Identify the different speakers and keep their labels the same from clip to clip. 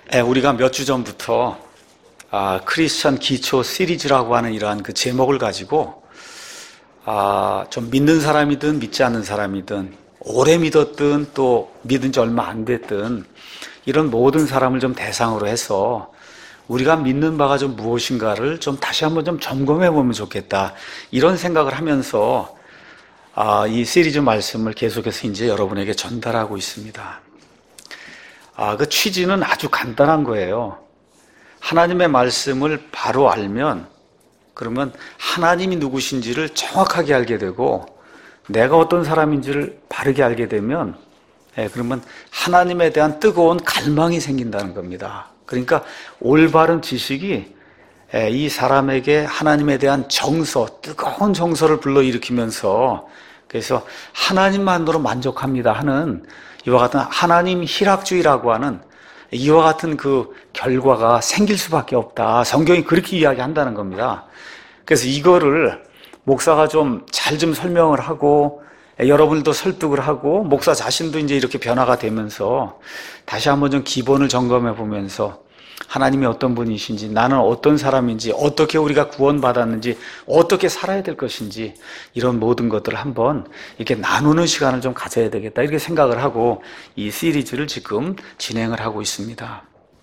Speaker 1: 우리가 몇 주 전부터 크리스천 기초 시리즈라고 하는 이러한 그 제목을 가지고 좀 믿는 사람이든 믿지 않는 사람이든 오래 믿었든 또 믿은 지 얼마 안 됐든 이런 모든 사람을 좀 대상으로 해서 우리가 믿는 바가 좀 무엇인가를 좀 다시 한번 좀 점검해 보면 좋겠다, 이런 생각을 하면서 이 시리즈 말씀을 계속해서 이제 여러분에게 전달하고 있습니다. 그 취지는 아주 간단한 거예요. 하나님의 말씀을 바로 알면, 그러면 하나님이 누구신지를 정확하게 알게 되고 내가 어떤 사람인지를 바르게 알게 되면 그러면 하나님에 대한 뜨거운 갈망이 생긴다는 겁니다. 그러니까 올바른 지식이 이 사람에게 하나님에 대한 정서, 뜨거운 정서를 불러일으키면서, 그래서 하나님만으로 만족합니다 하는 이와 같은 하나님 희락주의라고 하는 이와 같은 그 결과가 생길 수밖에 없다, 성경이 그렇게 이야기한다는 겁니다. 그래서 이거를 목사가 좀 잘 좀 설명을 하고 여러분들도 설득을 하고 목사 자신도 이제 이렇게 변화가 되면서 다시 한번 좀 기본을 점검해 보면서 하나님이 어떤 분이신지, 나는 어떤 사람인지, 어떻게 우리가 구원받았는지, 어떻게 살아야 될 것인지, 이런 모든 것들을 한번 이렇게 나누는 시간을 좀 가져야 되겠다, 이렇게 생각을 하고 이 시리즈를 지금 진행을 하고 있습니다.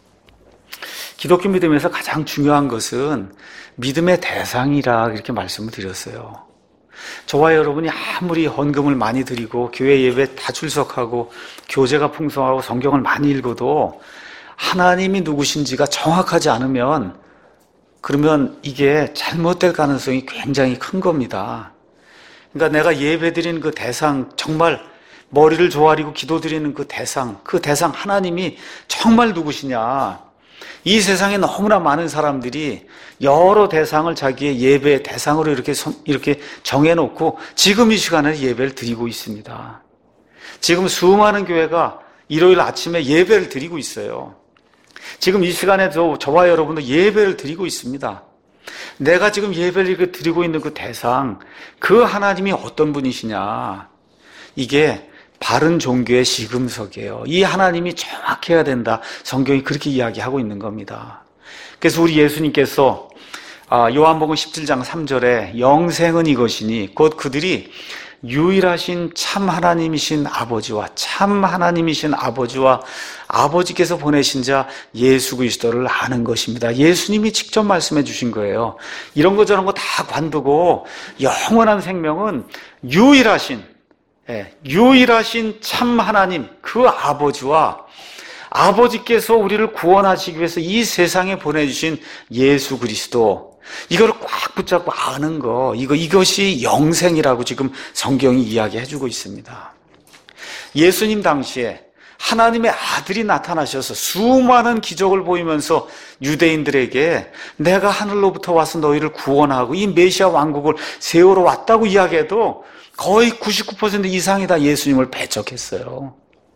Speaker 1: 기독교 믿음에서 가장 중요한 것은 믿음의 대상이라 이렇게 말씀을 드렸어요. 저와 여러분이 아무리 헌금을 많이 드리고 교회 예배 다 출석하고 교재가 풍성하고 성경을 많이 읽어도 하나님이 누구신지가 정확하지 않으면 그러면 이게 잘못될 가능성이 굉장히 큰 겁니다. 그러니까 내가 예배 드리는 그 대상, 정말 머리를 조아리고 기도드리는 그 대상 하나님이 정말 누구시냐. 이 세상에 너무나 많은 사람들이 여러 대상을 자기의 예배의 대상으로 이렇게 정해놓고 지금 이 시간에 예배를 드리고 있습니다. 지금 수많은 교회가 일요일 아침에 예배를 드리고 있어요. 지금 이 시간에 저와 여러분도 예배를 드리고 있습니다. 내가 지금 예배를 이렇게 드리고 있는 그 대상, 그 하나님이 어떤 분이시냐, 이게 바른 종교의 시금석이에요. 이 하나님이 정확해야 된다, 성경이 그렇게 이야기하고 있는 겁니다. 그래서 우리 예수님께서 요한복음 17장 3절에 영생은 이것이니 곧 그들이 유일하신 참 하나님이신 아버지와 참 하나님이신 아버지와 아버지께서 보내신 자 예수 그리스도를 아는 것입니다. 예수님이 직접 말씀해 주신 거예요. 이런 거 저런 거 다 관두고 영원한 생명은 유일하신 참 하나님, 그 아버지와 아버지께서 우리를 구원하시기 위해서 이 세상에 보내주신 예수 그리스도, 이거를 꽉 붙잡고 아는 거, 이것이 영생이라고 지금 성경이 이야기해주고 있습니다. 예수님 당시에 하나님의 아들이 나타나셔서 수많은 기적을 보이면서 유대인들에게 내가 하늘로부터 와서 너희를 구원하고 이 메시아 왕국을 세우러 왔다고 이야기해도 거의 99% 이상이 다 예수님을 배척했어요.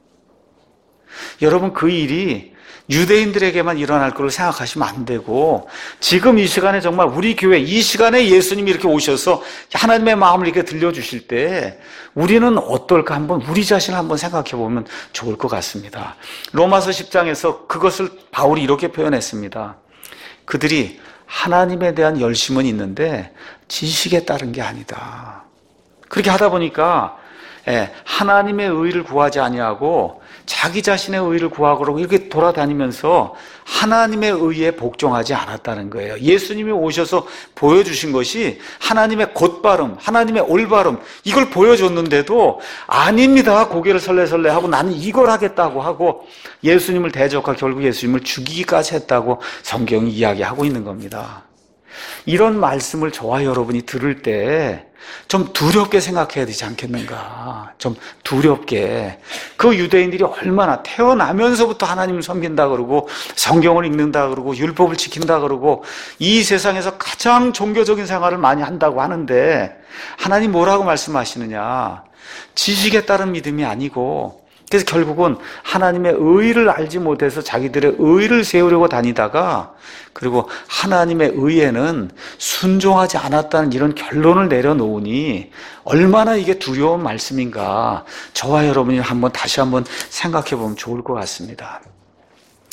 Speaker 1: 여러분, 그 일이 유대인들에게만 일어날 거로 생각하시면 안 되고, 지금 이 시간에 정말 우리 교회 이 시간에 예수님이 이렇게 오셔서 하나님의 마음을 이렇게 들려주실 때 우리는 어떨까, 한번 우리 자신을 한번 생각해 보면 좋을 것 같습니다. 로마서 10장에서 그것을 바울이 이렇게 표현했습니다. 그들이 하나님에 대한 열심은 있는데 지식에 따른 게 아니다. 그렇게 하다 보니까 하나님의 의를 구하지 아니하고 자기 자신의 의를 구하고 이렇게 돌아다니면서 하나님의 의에 복종하지 않았다는 거예요. 예수님이 오셔서 보여주신 것이 하나님의 곧바름, 하나님의 올바름, 이걸 보여줬는데도 아닙니다, 고개를 설레설레 하고 나는 이걸 하겠다고 하고 예수님을 대적하고 결국 예수님을 죽이기까지 했다고 성경이 이야기하고 있는 겁니다. 이런 말씀을 저와 여러분이 들을 때 좀 두렵게 생각해야 되지 않겠는가. 좀 두렵게. 그 유대인들이 얼마나 태어나면서부터 하나님을 섬긴다 그러고 성경을 읽는다 그러고 율법을 지킨다 그러고 이 세상에서 가장 종교적인 생활을 많이 한다고 하는데 하나님 뭐라고 말씀하시느냐. 지식에 따른 믿음이 아니고, 그래서 결국은 하나님의 의를 알지 못해서 자기들의 의를 세우려고 다니다가 그리고 하나님의 의에는 순종하지 않았다는 이런 결론을 내려놓으니 얼마나 이게 두려운 말씀인가, 저와 여러분이 다시 한번 생각해 보면 좋을 것 같습니다.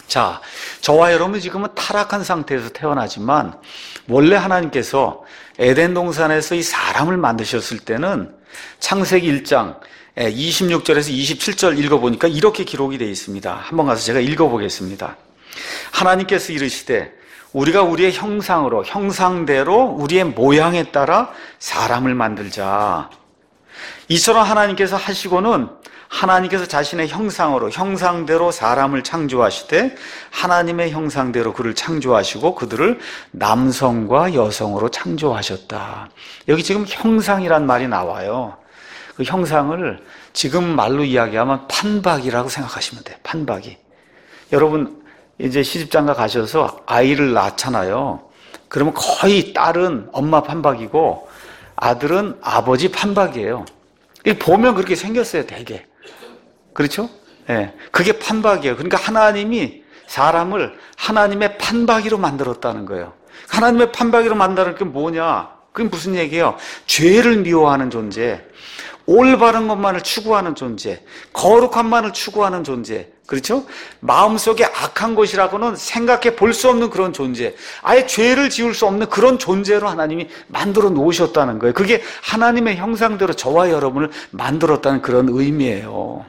Speaker 1: 자, 저와 여러분은 지금은 타락한 상태에서 태어나지만 원래 하나님께서 에덴 동산에서 이 사람을 만드셨을 때는 창세기 1장 26절에서 27절 읽어보니까 이렇게 기록이 되어 있습니다. 한번 가서 제가 읽어보겠습니다. 하나님께서 이르시되 우리가 우리의 형상으로 형상대로 우리의 모양에 따라 사람을 만들자. 이처럼 하나님께서 하시고는 하나님께서 자신의 형상으로 형상대로 사람을 창조하시되 하나님의 형상대로 그를 창조하시고 그들을 남성과 여성으로 창조하셨다. 여기 지금 형상이란 말이 나와요. 그 형상을 지금 말로 이야기하면 판박이라고 생각하시면 돼요. 판박이. 여러분 이제 시집장가 가셔서 아이를 낳잖아요. 그러면 거의 딸은 엄마 판박이고 아들은 아버지 판박이에요. 보면 그렇게 생겼어요, 되게. 그렇죠? 예. 그게 판박이에요. 그러니까 하나님이 사람을 하나님의 판박이로 만들었다는 거예요. 하나님의 판박이로 만드는 게 뭐냐? 그게 무슨 얘기예요? 죄를 미워하는 존재, 올바른 것만을 추구하는 존재, 거룩함만을 추구하는 존재, 그렇죠? 마음속에 악한 것이라고는 생각해 볼 수 없는 그런 존재, 아예 죄를 지을 수 없는 그런 존재로 하나님이 만들어 놓으셨다는 거예요. 그게 하나님의 형상대로 저와 여러분을 만들었다는 그런 의미예요.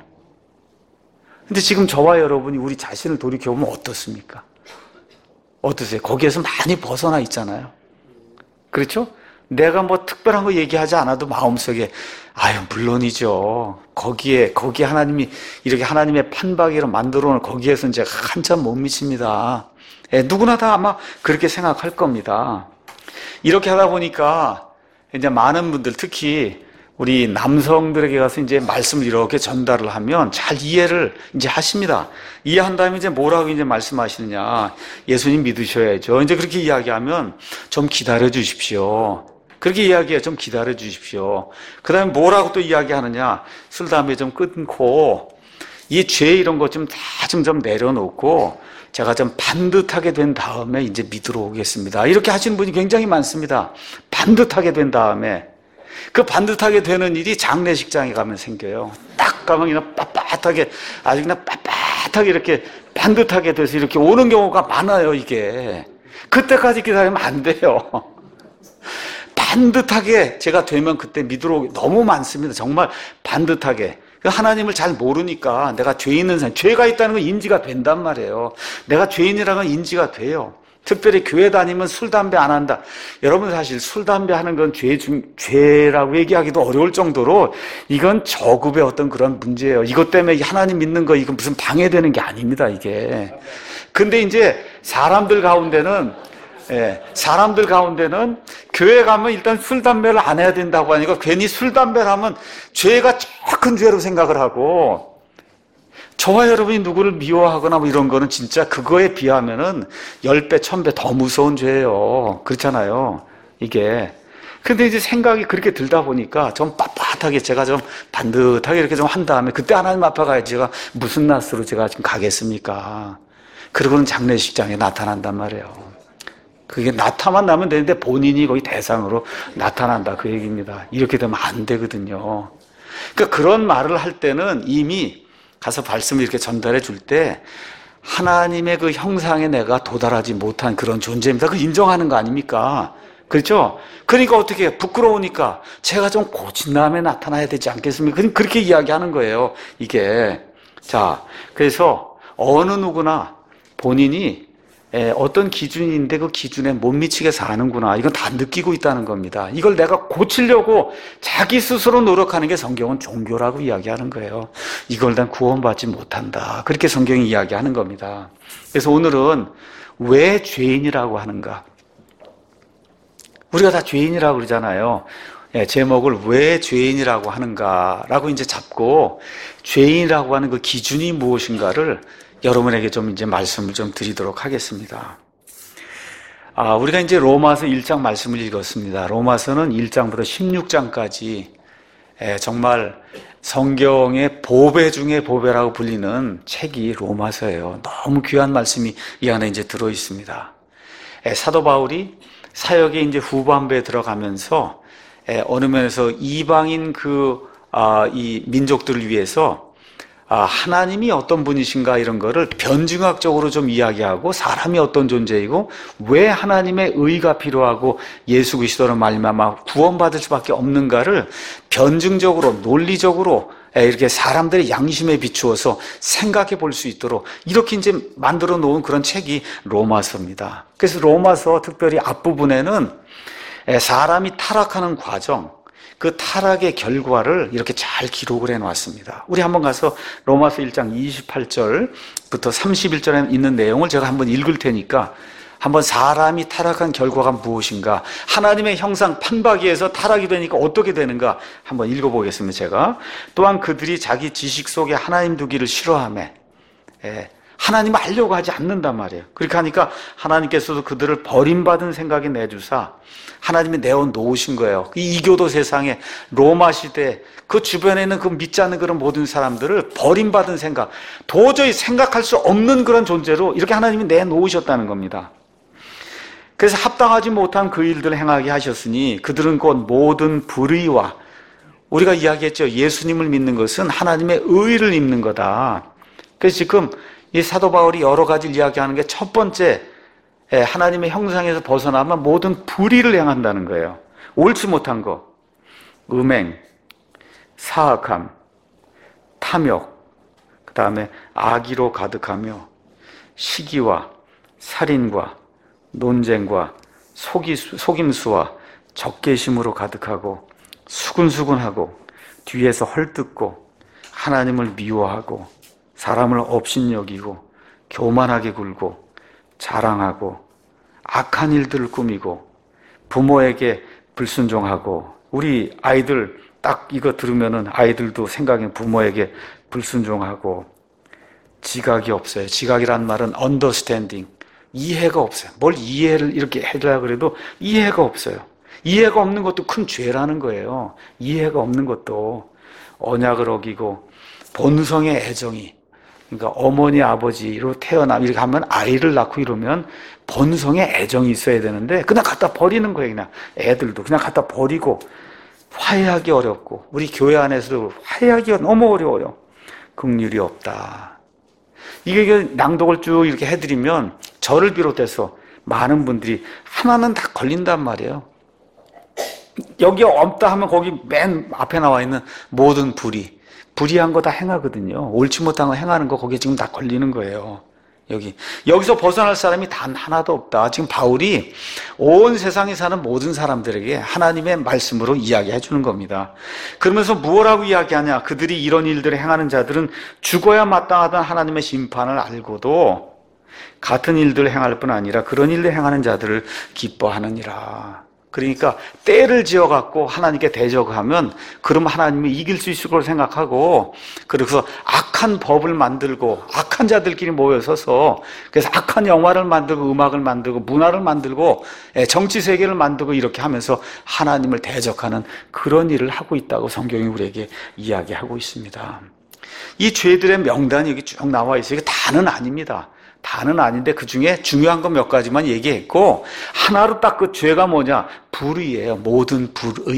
Speaker 1: 근데 지금 저와 여러분이 우리 자신을 돌이켜보면 어떻습니까? 어떠세요? 거기에서 많이 벗어나 있잖아요. 그렇죠? 내가 뭐 특별한 거 얘기하지 않아도 마음속에 물론이죠. 거기에 하나님이 이렇게 하나님의 판박이로 만들어 놓은 거기에서 이제 한참 못 미칩니다. 누구나 다 아마 그렇게 생각할 겁니다. 이렇게 하다 보니까 이제 많은 분들, 특히 우리 남성들에게 가서 이제 말씀을 이렇게 전달을 하면 잘 이해를 이제 하십니다. 이해한 다음에 이제 뭐라고 이제 말씀하시느냐. 예수님 믿으셔야죠. 이제 그렇게 이야기하면 좀 기다려 주십시오. 그렇게 이야기해요. 좀 기다려 주십시오. 그 다음에 뭐라고 또 이야기하느냐. 술, 담배 좀 끊고, 이 죄 이런 것 좀 다 좀 내려놓고, 제가 좀 반듯하게 된 다음에 이제 믿으러 오겠습니다. 이렇게 하시는 분이 굉장히 많습니다. 반듯하게 된 다음에. 그 반듯하게 되는 일이 장례식장에 가면 생겨요. 딱 가면 그냥 빳빳하게, 아주 그냥 빳빳하게 이렇게 반듯하게 돼서 이렇게 오는 경우가 많아요, 이게. 그때까지 기다리면 안 돼요. 반듯하게 제가 되면 그때 믿으러 오기 너무 많습니다. 정말 반듯하게. 하나님을 잘 모르니까 내가 죄 있는 사람, 죄가 있다는 건 인지가 된단 말이에요. 내가 죄인이라는 건 인지가 돼요. 특별히 교회 다니면 술, 담배 안 한다. 여러분 사실 술, 담배 하는 건 죄라고 얘기하기도 어려울 정도로 이건 저급의 어떤 그런 문제예요. 이것 때문에 하나님 믿는 거 이건 무슨 방해되는 게 아닙니다, 이게. 근데 이제 사람들 가운데는 교회 가면 일단 술, 담배를 안 해야 된다고 하니까 괜히 술, 담배를 하면 죄가 더 큰 죄로 생각을 하고 저와 여러분이 누구를 미워하거나 뭐 이런 거는 진짜 그거에 비하면은 10배, 1000배 더 무서운 죄예요. 그렇잖아요. 이게. 근데 이제 생각이 그렇게 들다 보니까 좀 빳빳하게 제가 좀 반듯하게 이렇게 좀 한 다음에 그때 하나님 앞에 가야지 제가 무슨 낯으로 제가 지금 가겠습니까? 그러고는 장례식장에 나타난단 말이에요. 그게 나타나면 되는데 본인이 거기 대상으로 나타난다 그 얘기입니다. 이렇게 되면 안 되거든요. 그러니까 그런 말을 할 때는 이미 가서 말씀을 이렇게 전달해 줄 때 하나님의 그 형상에 내가 도달하지 못한 그런 존재입니다. 그 인정하는 거 아닙니까? 그렇죠? 그러니까 어떻게 해요? 부끄러우니까 제가 좀 고친 다음에 나타나야 되지 않겠습니까? 그렇게 이야기하는 거예요. 이게. 자, 그래서 어느 누구나 본인이 어떤 기준인데 그 기준에 못 미치게 사는구나. 이건 다 느끼고 있다는 겁니다. 이걸 내가 고치려고 자기 스스로 노력하는 게 성경은 종교라고 이야기하는 거예요. 이걸 난 구원받지 못한다. 그렇게 성경이 이야기하는 겁니다. 그래서 오늘은 왜 죄인이라고 하는가? 우리가 다 죄인이라고 그러잖아요. 제목을 왜 죄인이라고 하는가라고 이제 잡고 죄인이라고 하는 그 기준이 무엇인가를 여러분에게 좀 이제 말씀을 좀 드리도록 하겠습니다. 우리가 이제 로마서 1장 말씀을 읽었습니다. 로마서는 1장부터 16장까지 정말 성경의 보배 중에 보배라고 불리는 책이 로마서예요. 너무 귀한 말씀이 이 안에 이제 들어 있습니다. 사도 바울이 사역의 이제 후반부에 들어가면서 어느 면에서 이방인 이 민족들을 위해서 하나님이 어떤 분이신가 이런 거를 변증학적으로 좀 이야기하고 사람이 어떤 존재이고 왜 하나님의 의가 필요하고 예수 그리스도로 말미암아 구원받을 수밖에 없는가를 변증적으로 논리적으로 이렇게 사람들의 양심에 비추어서 생각해 볼 수 있도록 이렇게 이제 만들어 놓은 그런 책이 로마서입니다. 그래서 로마서 특별히 앞부분에는 사람이 타락하는 과정, 그 타락의 결과를 이렇게 잘 기록을 해놨습니다. 우리 한번 가서 로마서 1장 28절부터 31절에 있는 내용을 제가 한번 읽을 테니까 한번 사람이 타락한 결과가 무엇인가, 하나님의 형상 판박이에서 타락이 되니까 어떻게 되는가 한번 읽어보겠습니다. 제가 또한 그들이 자기 지식 속에 하나님 두기를 싫어하며 하나님을 알려고 하지 않는단 말이에요. 그렇게 하니까 하나님께서도 그들을 버림받은 생각에 내주사 하나님이 내어 놓으신 거예요. 이 이교도 세상에 로마 시대 그 주변에 있는 그 믿지 않는 그런 모든 사람들을 버림받은 생각, 도저히 생각할 수 없는 그런 존재로 이렇게 하나님이 내놓으셨다는 겁니다. 그래서 합당하지 못한 그 일들을 행하게 하셨으니 그들은 곧 모든 불의와, 우리가 이야기했죠. 예수님을 믿는 것은 하나님의 의를 입는 거다. 그래서 지금 이 사도 바울이 여러 가지를 이야기하는 게 첫 번째, 하나님의 형상에서 벗어나면 모든 불의를 행한다는 거예요. 옳지 못한 거, 음행, 사악함, 탐욕, 그 다음에 악의로 가득하며 시기와 살인과 논쟁과 속임수와 적개심으로 가득하고 수근수근하고 뒤에서 헐뜯고 하나님을 미워하고 사람을 업신여기고 교만하게 굴고 자랑하고 악한 일들을 꾸미고 부모에게 불순종하고, 우리 아이들 딱 이거 들으면은 아이들도 생각에 부모에게 불순종하고, 지각이 없어요. 지각이란 말은 understanding, 이해가 없어요. 뭘 이해를 이렇게 해주려고 그래도 이해가 없어요. 이해가 없는 것도 큰 죄라는 거예요. 이해가 없는 것도. 언약을 어기고 본성의 애정이, 그러니까 어머니 아버지로 이렇게 하면 아이를 낳고 이러면 본성의 애정이 있어야 되는데 그냥 갖다 버리는 거예요. 그냥 애들도 그냥 갖다 버리고, 화해하기 어렵고, 우리 교회 안에서도 화해하기가 너무 어려워요. 긍휼이 없다. 이게 낭독을 쭉 이렇게 해드리면 저를 비롯해서 많은 분들이 하나는 다 걸린단 말이에요. 여기 없다 하면 거기 맨 앞에 나와 있는 모든 불의한 거 다 행하거든요. 옳지 못한 거 행하는 거 거기에 지금 다 걸리는 거예요. 여기서 벗어날 사람이 단 하나도 없다. 지금 바울이 온 세상에 사는 모든 사람들에게 하나님의 말씀으로 이야기해 주는 겁니다. 그러면서 무엇라고 이야기하냐? 그들이 이런 일들을 행하는 자들은 죽어야 마땅하던 하나님의 심판을 알고도 같은 일들을 행할 뿐 아니라 그런 일들을 행하는 자들을 기뻐하느니라. 그러니까 때를 지어갖고 하나님께 대적하면 그럼 하나님이 이길 수 있을 걸 생각하고, 그래서 악한 법을 만들고 악한 자들끼리 모여서서 그래서 악한 영화를 만들고 음악을 만들고 문화를 만들고 정치 세계를 만들고 이렇게 하면서 하나님을 대적하는 그런 일을 하고 있다고 성경이 우리에게 이야기하고 있습니다. 이 죄들의 명단이 여기 쭉 나와 있어요. 이게 다는 아닙니다. 다는 아닌데 그 중에 중요한 거 몇 가지만 얘기했고, 하나로 딱 그 죄가 뭐냐? 불의예요. 모든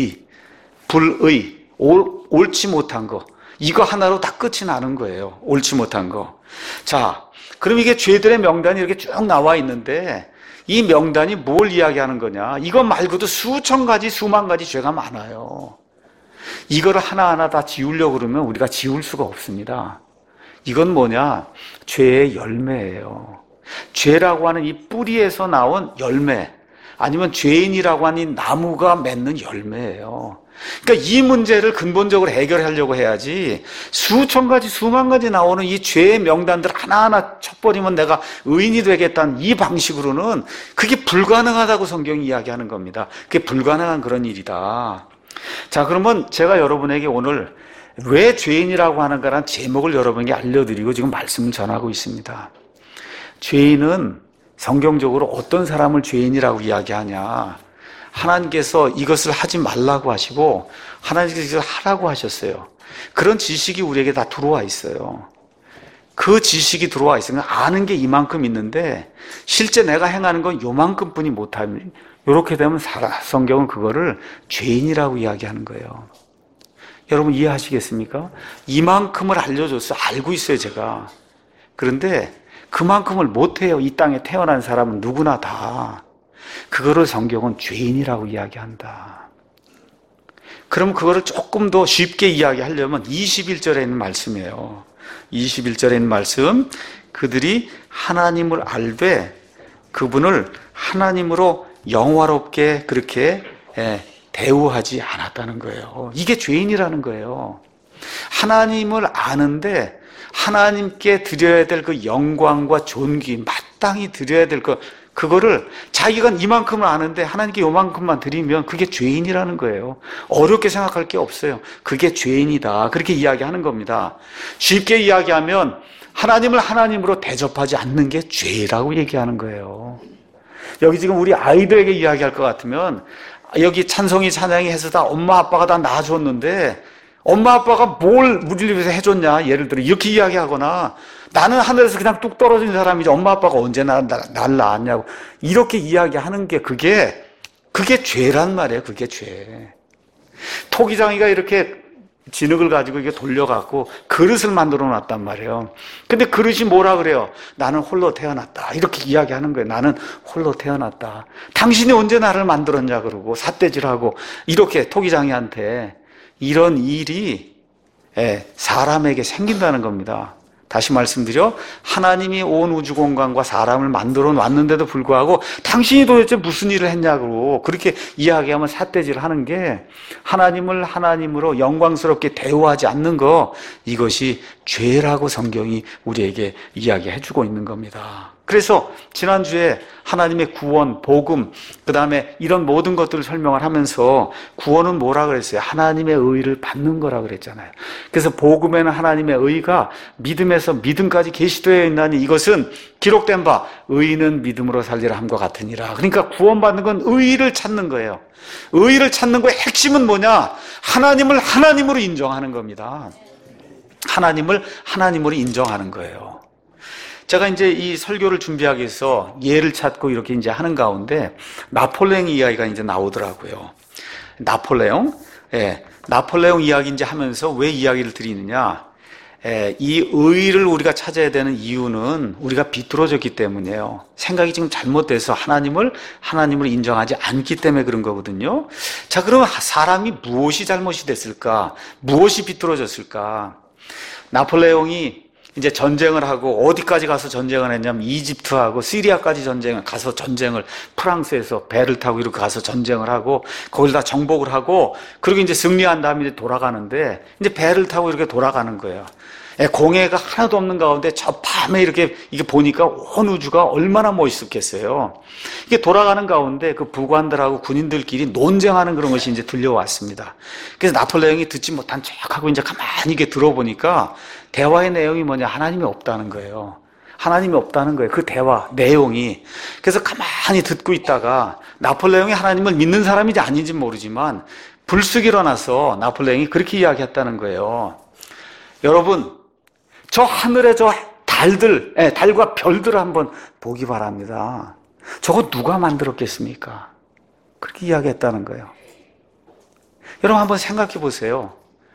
Speaker 1: 불의, 옳지 못한 거. 이거 하나로 다 끝이 나는 거예요. 옳지 못한 거. 자, 그럼 이게 죄들의 명단이 이렇게 쭉 나와 있는데 이 명단이 뭘 이야기하는 거냐? 이거 말고도 수천 가지, 수만 가지 죄가 많아요. 이거를 하나하나 다 지우려고 그러면 우리가 지울 수가 없습니다. 이건 뭐냐? 죄의 열매예요. 죄라고 하는 이 뿌리에서 나온 열매, 아니면 죄인이라고 하는 이 나무가 맺는 열매예요. 그러니까 이 문제를 근본적으로 해결하려고 해야지 수천 가지, 수만 가지 나오는 이 죄의 명단들 하나하나 쳐버리면 내가 의인이 되겠다는 이 방식으로는 그게 불가능하다고 성경이 이야기하는 겁니다. 그게 불가능한 그런 일이다. 자, 그러면 제가 여러분에게 오늘 왜 죄인이라고 하는가라는 제목을 여러분에게 알려드리고 지금 말씀을 전하고 있습니다. 죄인은 성경적으로 어떤 사람을 죄인이라고 이야기하냐? 하나님께서 이것을 하지 말라고 하시고 하나님께서 하라고 하셨어요. 그런 지식이 우리에게 다 들어와 있어요. 그 지식이 들어와 있으면 아는 게 이만큼 있는데 실제 내가 행하는 건 요만큼뿐이 못하면, 이렇게 되면 성경은 그거를 죄인이라고 이야기하는 거예요. 여러분 이해하시겠습니까? 이만큼을 알려줬어요. 알고 있어요, 제가. 그런데 그만큼을 못해요. 이 땅에 태어난 사람은 누구나 다. 그거를 성경은 죄인이라고 이야기한다. 그럼 그거를 조금 더 쉽게 이야기하려면 21절에 있는 말씀이에요. 21절에 있는 말씀, 그들이 하나님을 알되 그분을 하나님으로 영화롭게 그렇게 대우하지 않았다는 거예요. 이게 죄인이라는 거예요. 하나님을 아는데 하나님께 드려야 될 그 영광과 존귀, 마땅히 드려야 될 그거를 자기가 이만큼을 아는데 하나님께 요만큼만 드리면 그게 죄인이라는 거예요. 어렵게 생각할 게 없어요. 그게 죄인이다. 그렇게 이야기하는 겁니다. 쉽게 이야기하면 하나님을 하나님으로 대접하지 않는 게 죄라고 얘기하는 거예요. 여기 지금 우리 아이들에게 이야기할 것 같으면 여기 찬송이 찬양이 해서 다 엄마 아빠가 다 낳아줬는데 엄마 아빠가 뭘 우리를 위해서 해줬냐, 예를 들어 이렇게 이야기하거나 나는 하늘에서 그냥 뚝 떨어진 사람이지 엄마 아빠가 언제 날 낳았냐고 이렇게 이야기하는 게 그게 죄란 말이에요. 그게 죄. 토기장이가 이렇게 진흙을 가지고 이게 돌려갖고 그릇을 만들어 놨단 말이에요. 근데 그릇이 뭐라 그래요? 나는 홀로 태어났다. 이렇게 이야기하는 거예요. 나는 홀로 태어났다. 당신이 언제 나를 만들었냐 그러고 삿대질하고 이렇게 토기장이한테 이런 일이 사람에게 생긴다는 겁니다. 다시 말씀드려 하나님이 온 우주 공간과 사람을 만들어 놨는데도 불구하고 당신이 도대체 무슨 일을 했냐고 그렇게 이야기하면 삿대질 하는 게 하나님을 하나님으로 영광스럽게 대우하지 않는 거, 이것이 죄라고 성경이 우리에게 이야기해 주고 있는 겁니다. 그래서 지난주에 하나님의 구원, 복음, 그 다음에 이런 모든 것들을 설명을 하면서 구원은 뭐라 그랬어요? 하나님의 의를 받는 거라 그랬잖아요. 그래서 복음에는 하나님의 의가 믿음에서 믿음까지 계시되어 있나니 이것은 기록된 바 의인은 믿음으로 살리라 함과 같으니라. 그러니까 구원받는 건 의를 찾는 거예요. 의를 찾는 거의 핵심은 뭐냐? 하나님을 하나님으로 인정하는 겁니다. 하나님을 하나님으로 인정하는 거예요. 제가 이제 이 설교를 준비하기 위해서 예를 찾고 이렇게 이제 하는 가운데 나폴레옹 이야기가 이제 나오더라고요. 나폴레옹 이야기 이제 하면서 왜 이야기를 드리느냐? 이 의를 우리가 찾아야 되는 이유는 우리가 비뚤어졌기 때문이에요. 생각이 지금 잘못돼서 하나님을 인정하지 않기 때문에 그런 거거든요. 자, 그러면 사람이 무엇이 잘못이 됐을까? 무엇이 비뚤어졌을까? 나폴레옹이 이제 전쟁을 하고 어디까지 가서 전쟁을 했냐면 이집트하고 시리아까지 가서 전쟁을 프랑스에서 배를 타고 이렇게 가서 전쟁을 하고 거기를 다 정복을 하고 그리고 이제 승리한 다음에 이제 돌아가는데 이제 배를 타고 이렇게 돌아가는 거예요. 공해가 하나도 없는 가운데 저 밤에 이렇게 보니까 온 우주가 얼마나 멋있었겠어요. 이게 돌아가는 가운데 그 부관들하고 군인들끼리 논쟁하는 그런 것이 이제 들려왔습니다. 그래서 나폴레옹이 듣지 못한 척하고 이제 가만히 이게 들어보니까 대화의 내용이 뭐냐? 하나님이 없다는 거예요. 하나님이 없다는 거예요. 그 대화 내용이. 그래서 가만히 듣고 있다가 나폴레옹이 하나님을 믿는 사람인지 아닌지 모르지만 불쑥 일어나서 나폴레옹이 그렇게 이야기했다는 거예요. 여러분, 저 하늘에 저 달과 별들을 한번 보기 바랍니다. 저거 누가 만들었겠습니까? 그렇게 이야기했다는 거예요. 여러분 한번 생각해 보세요.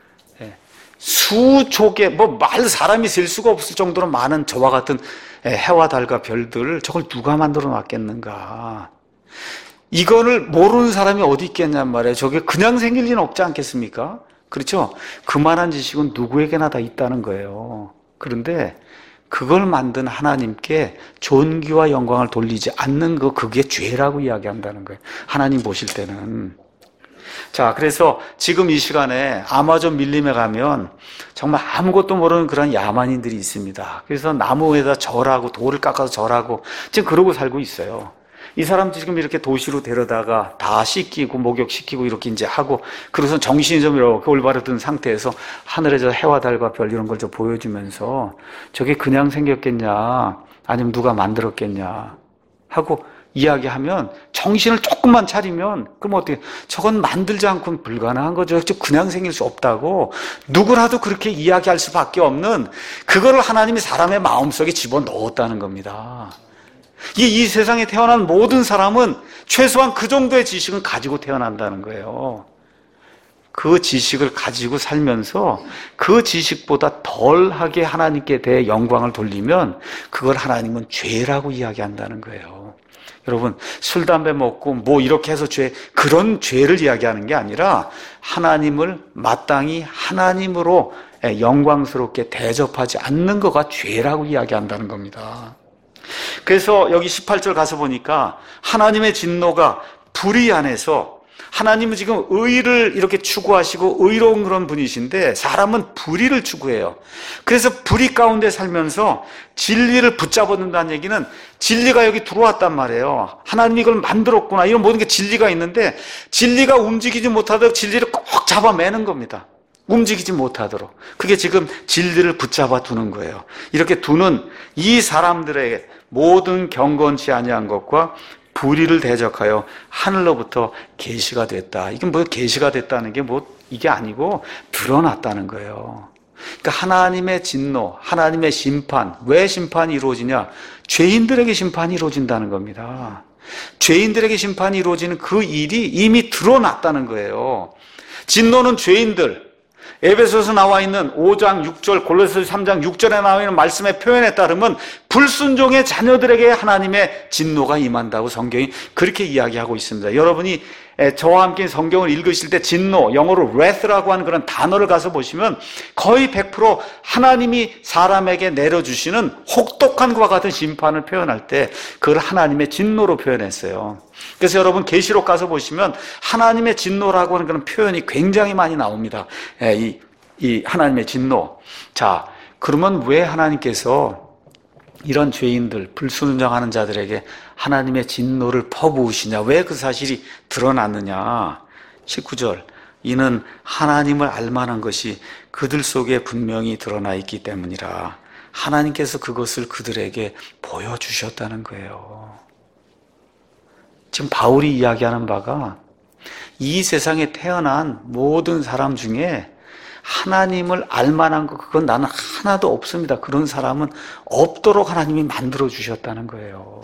Speaker 1: 수족의 사람이 셀 수가 없을 정도로 많은 저와 같은 해와 달과 별들, 저걸 누가 만들어 놨겠는가? 이거를 모르는 사람이 어디 있겠냔 말이에요. 저게 그냥 생길 리는 없지 않겠습니까? 그렇죠? 그만한 지식은 누구에게나 다 있다는 거예요. 그런데 그걸 만든 하나님께 존귀와 영광을 돌리지 않는 그게 죄라고 이야기한다는 거예요. 하나님 보실 때는. 자, 그래서 지금 이 시간에 아마존 밀림에 가면 정말 아무것도 모르는 그런 야만인들이 있습니다. 그래서 나무에다 절하고 돌을 깎아서 절하고 지금 그러고 살고 있어요. 이 사람 지금 이렇게 도시로 데려다가 다 씻기고 목욕시키고 이렇게 이제 하고 그래서 정신이 좀 이렇게 올바르던 상태에서 하늘에 저 해와 달과 별 이런 걸 좀 보여주면서 저게 그냥 생겼겠냐 아니면 누가 만들었겠냐 하고 이야기하면 정신을 조금만 차리면 그럼 어떻게 저건 만들지 않고는 불가능한 거죠. 그냥 생길 수 없다고 누구라도 그렇게 이야기할 수밖에 없는 그거를 하나님이 사람의 마음속에 집어넣었다는 겁니다. 이 세상에 태어난 모든 사람은 최소한 그 정도의 지식은 가지고 태어난다는 거예요. 그 지식을 가지고 살면서 그 지식보다 덜하게 하나님께 대해 영광을 돌리면 그걸 하나님은 죄라고 이야기한다는 거예요. 여러분, 술, 담배 먹고 뭐 이렇게 해서 그런 죄를 이야기하는 게 아니라 하나님을 마땅히 하나님으로 영광스럽게 대접하지 않는 거가 죄라고 이야기한다는 겁니다. 그래서 여기 18절 가서 보니까 하나님의 진노가 불의 안에서, 하나님은 지금 의를 이렇게 추구하시고 의로운 그런 분이신데 사람은 불의를 추구해요. 그래서 불의 가운데 살면서 진리를 붙잡아둔다는 얘기는 진리가 여기 들어왔단 말이에요. 하나님이 이걸 만들었구나, 이런 모든 게 진리가 있는데 진리가 움직이지 못하도록 진리를 꼭 잡아매는 겁니다. 움직이지 못하도록. 그게 지금 진리를 붙잡아 두는 거예요. 이렇게 두는 이 사람들에게 모든 경건치 아니한 것과 불의를 대적하여 하늘로부터 계시가 됐다. 이게 뭐 계시가 됐다는 게 뭐 이게 아니고 드러났다는 거예요. 그러니까 하나님의 진노, 하나님의 심판, 왜 심판이 이루어지냐? 죄인들에게 심판이 이루어진다는 겁니다. 죄인들에게 심판이 이루어지는 그 일이 이미 드러났다는 거예요. 진노는 죄인들, 에베소서 나와 있는 5장 6절, 골로새서 3장 6절에 나와 있는 말씀의 표현에 따르면 불순종의 자녀들에게 하나님의 진노가 임한다고 성경이 그렇게 이야기하고 있습니다. 여러분이 저와 함께 성경을 읽으실 때 진노, 영어로 wrath라고 하는 그런 단어를 가서 보시면 거의 100% 하나님이 사람에게 내려주시는 혹독한 것과 같은 심판을 표현할 때 그걸 하나님의 진노로 표현했어요. 그래서 여러분 계시록 가서 보시면 하나님의 진노라고 하는 그런 표현이 굉장히 많이 나옵니다. 이 하나님의 진노. 자, 그러면 왜 하나님께서 이런 죄인들, 불순종하는 자들에게 하나님의 진노를 퍼부으시냐? 왜 그 사실이 드러났느냐? 19절. 이는 하나님을 알만한 것이 그들 속에 분명히 드러나 있기 때문이라. 하나님께서 그것을 그들에게 보여주셨다는 거예요. 지금 바울이 이야기하는 바가 이 세상에 태어난 모든 사람 중에 하나님을 알만한 것, 그건 나는 하나도 없습니다. 그런 사람은 없도록 하나님이 만들어 주셨다는 거예요.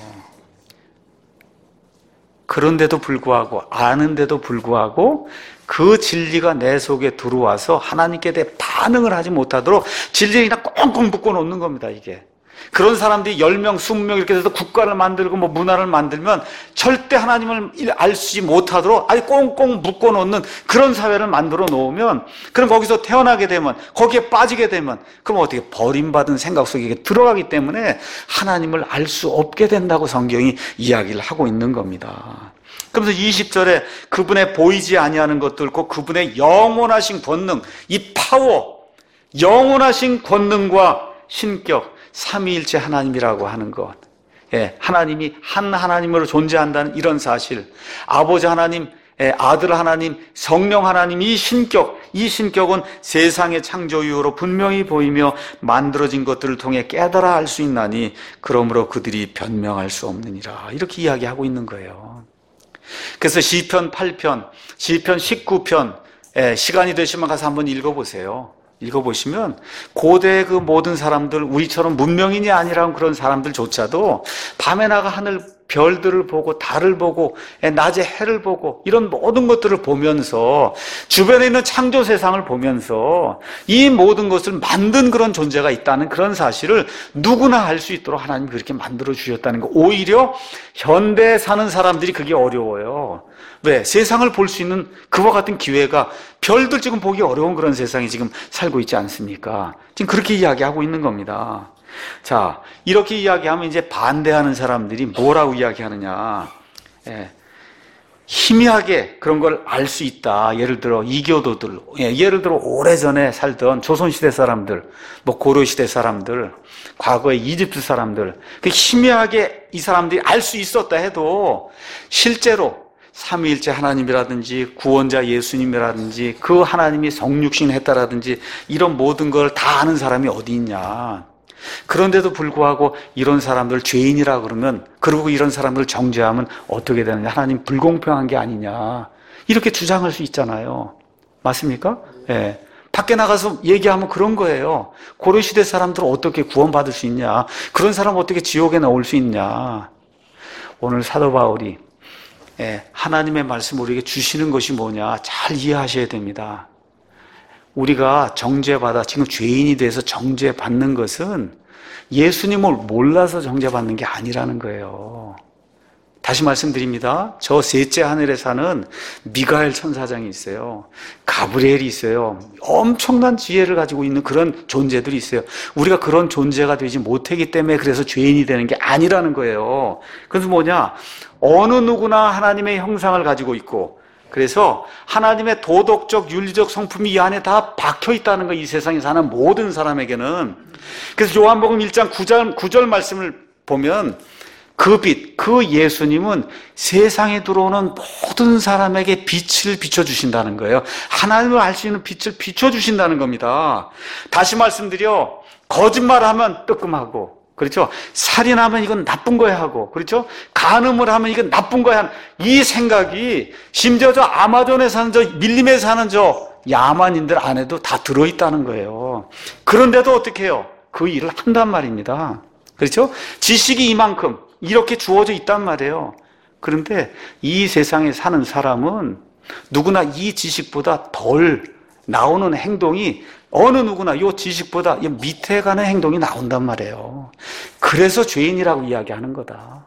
Speaker 1: 그런데도 불구하고, 아는데도 불구하고 그 진리가 내 속에 들어와서 하나님께 대해 반응을 하지 못하도록 진리에 그냥 꽁꽁 묶어 놓는 겁니다, 이게. 그런 사람들이 10명, 20명 이렇게 돼서 국가를 만들고 뭐 문화를 만들면 절대 하나님을 알지 못하도록 아주 꽁꽁 묶어 놓는 그런 사회를 만들어 놓으면, 그럼 거기서 태어나게 되면, 거기에 빠지게 되면, 그럼 어떻게 버림받은 생각 속에 들어가기 때문에 하나님을 알 수 없게 된다고 성경이 이야기를 하고 있는 겁니다. 그러면서 20절에 그분의 보이지 아니하는 것들과 그분의 영원하신 권능, 이 파워, 영원하신 권능과 신격, 삼위일체 하나님이라고 하는 것, 하나님이 한 하나님으로 존재한다는 이런 사실, 아버지 하나님, 아들 하나님, 성령 하나님, 이 신격은 세상의 창조 이후로 분명히 보이며 만들어진 것들을 통해 깨달아 알 수 있나니 그러므로 그들이 변명할 수 없느니라. 이렇게 이야기하고 있는 거예요. 그래서 시편 8편, 시편 19편, 시간이 되시면 가서 한번 읽어보세요. 읽어보시면 고대 그 모든 사람들, 우리처럼 문명인이 아니라는 그런 사람들조차도 밤에 나가 하늘 별들을 보고 달을 보고 낮에 해를 보고 이런 모든 것들을 보면서 주변에 있는 창조 세상을 보면서 이 모든 것을 만든 그런 존재가 있다는 그런 사실을 누구나 알 수 있도록 하나님이 그렇게 만들어 주셨다는 거. 오히려 현대에 사는 사람들이 그게 어려워요. 왜? 세상을 볼 수 있는 그와 같은 기회가, 별들 지금 보기 어려운 그런 세상에 지금 살고 있지 않습니까? 지금 그렇게 이야기하고 있는 겁니다. 자, 이렇게 이야기하면 이제 반대하는 사람들이 뭐라고 이야기하느냐. 희미하게 그런 걸 알 수 있다. 예를 들어 이교도들, 예를 들어 오래전에 살던 조선시대 사람들, 뭐 고려시대 사람들, 과거의 이집트 사람들, 그 희미하게 이 사람들이 알 수 있었다 해도 실제로 삼위일체 하나님이라든지 구원자 예수님이라든지 그 하나님이 성육신 했다라든지 이런 모든 걸 다 아는 사람이 어디 있냐. 그런데도 불구하고 이런 사람들 죄인이라 그러면, 그리고 이런 사람들 정죄하면 어떻게 되느냐. 하나님 불공평한 게 아니냐. 이렇게 주장할 수 있잖아요. 맞습니까? 예. 밖에 나가서 얘기하면 그런 거예요. 고려시대 사람들은 어떻게 구원받을 수 있냐. 그런 사람 어떻게 지옥에 나올 수 있냐. 오늘 사도 바울이 하나님의 말씀 우리에게 주시는 것이 뭐냐 잘 이해하셔야 됩니다. 우리가 정죄받아 지금 죄인이 돼서 정죄받는 것은 예수님을 몰라서 정죄받는 게 아니라는 거예요. 다시 말씀드립니다. 저 셋째 하늘에 사는 미가엘 천사장이 있어요. 가브리엘이 있어요. 엄청난 지혜를 가지고 있는 그런 존재들이 있어요. 우리가 그런 존재가 되지 못하기 때문에 그래서 죄인이 되는 게 아니라는 거예요. 그래서 뭐냐? 어느 누구나 하나님의 형상을 가지고 있고 그래서 하나님의 도덕적, 윤리적 성품이 이 안에 다 박혀 있다는 거예요. 이 세상에 사는 모든 사람에게는. 그래서 요한복음 1장 9절 말씀을 보면 그 빛, 그 예수님은 세상에 들어오는 모든 사람에게 빛을 비춰주신다는 거예요. 하나님을 알 수 있는 빛을 비춰주신다는 겁니다. 다시 말씀드려, 거짓말하면 뜨끔하고, 그렇죠? 살인하면 이건 나쁜 거야 하고, 그렇죠? 간음을 하면 이건 나쁜 거야. 이 생각이 심지어 저 아마존에 사는 저 밀림에 사는 저 야만인들 안에도 다 들어있다는 거예요. 그런데도 어떻게 해요? 그 일을 한단 말입니다. 그렇죠? 지식이 이만큼 이렇게 주어져 있단 말이에요. 그런데 이 세상에 사는 사람은 누구나 이 지식보다 덜 나오는 행동이 어느 누구나 이 지식보다 밑에 가는 행동이 나온단 말이에요. 그래서 죄인이라고 이야기하는 거다.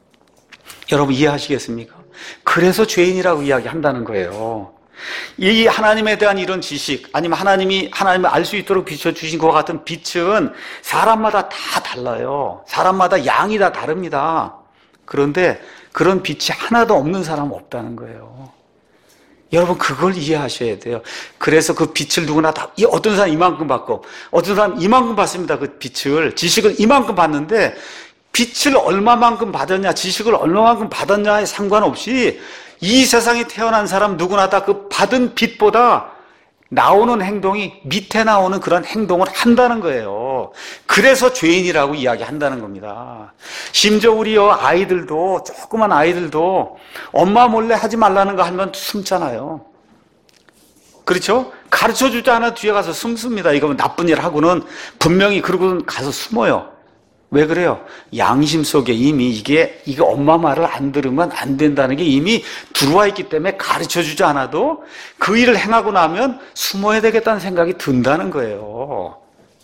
Speaker 1: 여러분 이해하시겠습니까? 그래서 죄인이라고 이야기한다는 거예요. 이 하나님에 대한 이런 지식 아니면 하나님을 알 수 있도록 비춰주신 것과 같은 빛은 사람마다 다 달라요. 사람마다 양이 다 다릅니다. 그런데 그런 빛이 하나도 없는 사람은 없다는 거예요. 여러분 그걸 이해하셔야 돼요. 그래서 그 빛을 누구나 다 어떤 사람 이만큼 받고 어떤 사람 이만큼 받습니다. 그 빛을 지식을 이만큼 받는데 빛을 얼마만큼 받았냐 지식을 얼마만큼 받았냐에 상관없이 이 세상에 태어난 사람 누구나 다 그 받은 빛보다 나오는 행동이 밑에 나오는 그런 행동을 한다는 거예요. 그래서 죄인이라고 이야기한다는 겁니다. 심지어 우리 아이들도 조그만 아이들도 엄마 몰래 하지 말라는 거 하면 숨잖아요. 그렇죠? 가르쳐주지 않아 뒤에 가서 숨습니다. 이거 나쁜 일 하고는 분명히 그러고는 가서 숨어요. 왜 그래요? 양심 속에 이미 이게 엄마 말을 안 들으면 안 된다는 게 이미 들어와 있기 때문에 가르쳐주지 않아도 그 일을 행하고 나면 숨어야 되겠다는 생각이 든다는 거예요.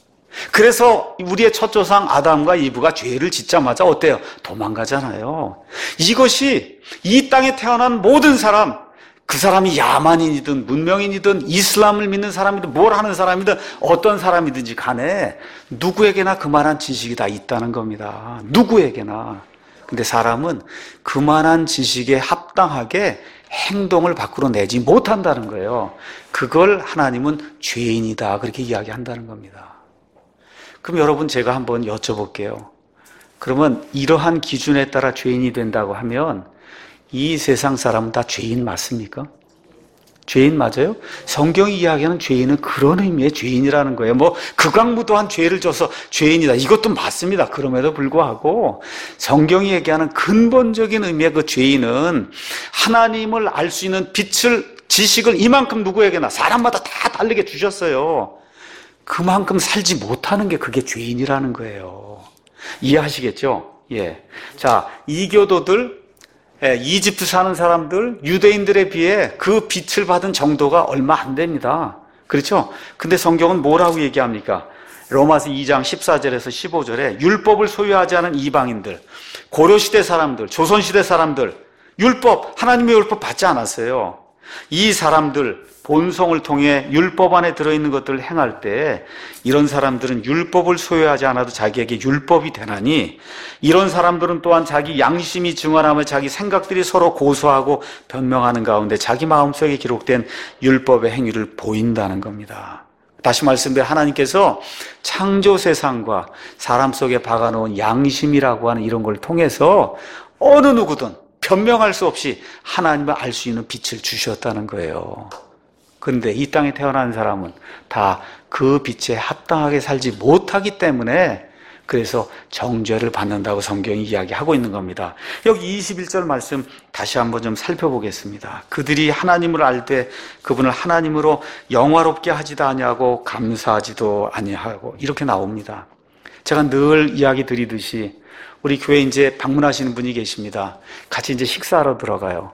Speaker 1: 그래서 우리의 첫 조상 아담과 이브가 죄를 짓자마자 어때요? 도망가잖아요. 이것이 이 땅에 태어난 모든 사람, 그 사람이 야만인이든 문명인이든 이슬람을 믿는 사람이든 뭘 하는 사람이든 어떤 사람이든지 간에 누구에게나 그만한 지식이 다 있다는 겁니다. 누구에게나. 근데 사람은 그만한 지식에 합당하게 행동을 밖으로 내지 못한다는 거예요. 그걸 하나님은 죄인이다 그렇게 이야기한다는 겁니다. 그럼 여러분 제가 한번 여쭤볼게요. 그러면 이러한 기준에 따라 죄인이 된다고 하면 이 세상 사람은 다 죄인 맞습니까? 죄인 맞아요? 성경이 이야기하는 죄인은 그런 의미의 죄인이라는 거예요. 극악무도한 죄를 져서 죄인이다. 이것도 맞습니다. 그럼에도 불구하고 성경이 얘기하는 근본적인 의미의 그 죄인은 하나님을 알 수 있는 빛을, 지식을 이만큼 누구에게나 사람마다 다 다르게 주셨어요. 그만큼 살지 못하는 게 그게 죄인이라는 거예요. 이해하시겠죠? 예. 자, 이교도들, 이집트 사는 사람들, 유대인들에 비해 그 빛을 받은 정도가 얼마 안 됩니다. 그렇죠? 근데 성경은 뭐라고 얘기합니까? 로마서 2장 14절에서 15절에 율법을 소유하지 않은 이방인들, 고려시대 사람들, 조선시대 사람들, 하나님의 율법 받지 않았어요. 이 사람들, 본성을 통해 율법 안에 들어있는 것들을 행할 때 이런 사람들은 율법을 소유하지 않아도 자기에게 율법이 되나니 이런 사람들은 또한 자기 양심이 증언하며 자기 생각들이 서로 고소하고 변명하는 가운데 자기 마음속에 기록된 율법의 행위를 보인다는 겁니다. 다시 말씀드려 하나님께서 창조 세상과 사람 속에 박아놓은 양심이라고 하는 이런 걸 통해서 어느 누구든 변명할 수 없이 하나님을 알 수 있는 빛을 주셨다는 거예요. 그런데 이 땅에 태어난 사람은 다 그 빛에 합당하게 살지 못하기 때문에 그래서 정죄를 받는다고 성경이 이야기하고 있는 겁니다. 여기 21절 말씀 다시 한번 좀 살펴보겠습니다. 그들이 하나님을 알 때 그분을 하나님으로 영화롭게 하지도 아니하고 감사하지도 아니하고 이렇게 나옵니다. 제가 늘 이야기 드리듯이 우리 교회 이제 방문하시는 분이 계십니다. 같이 이제 식사하러 들어가요.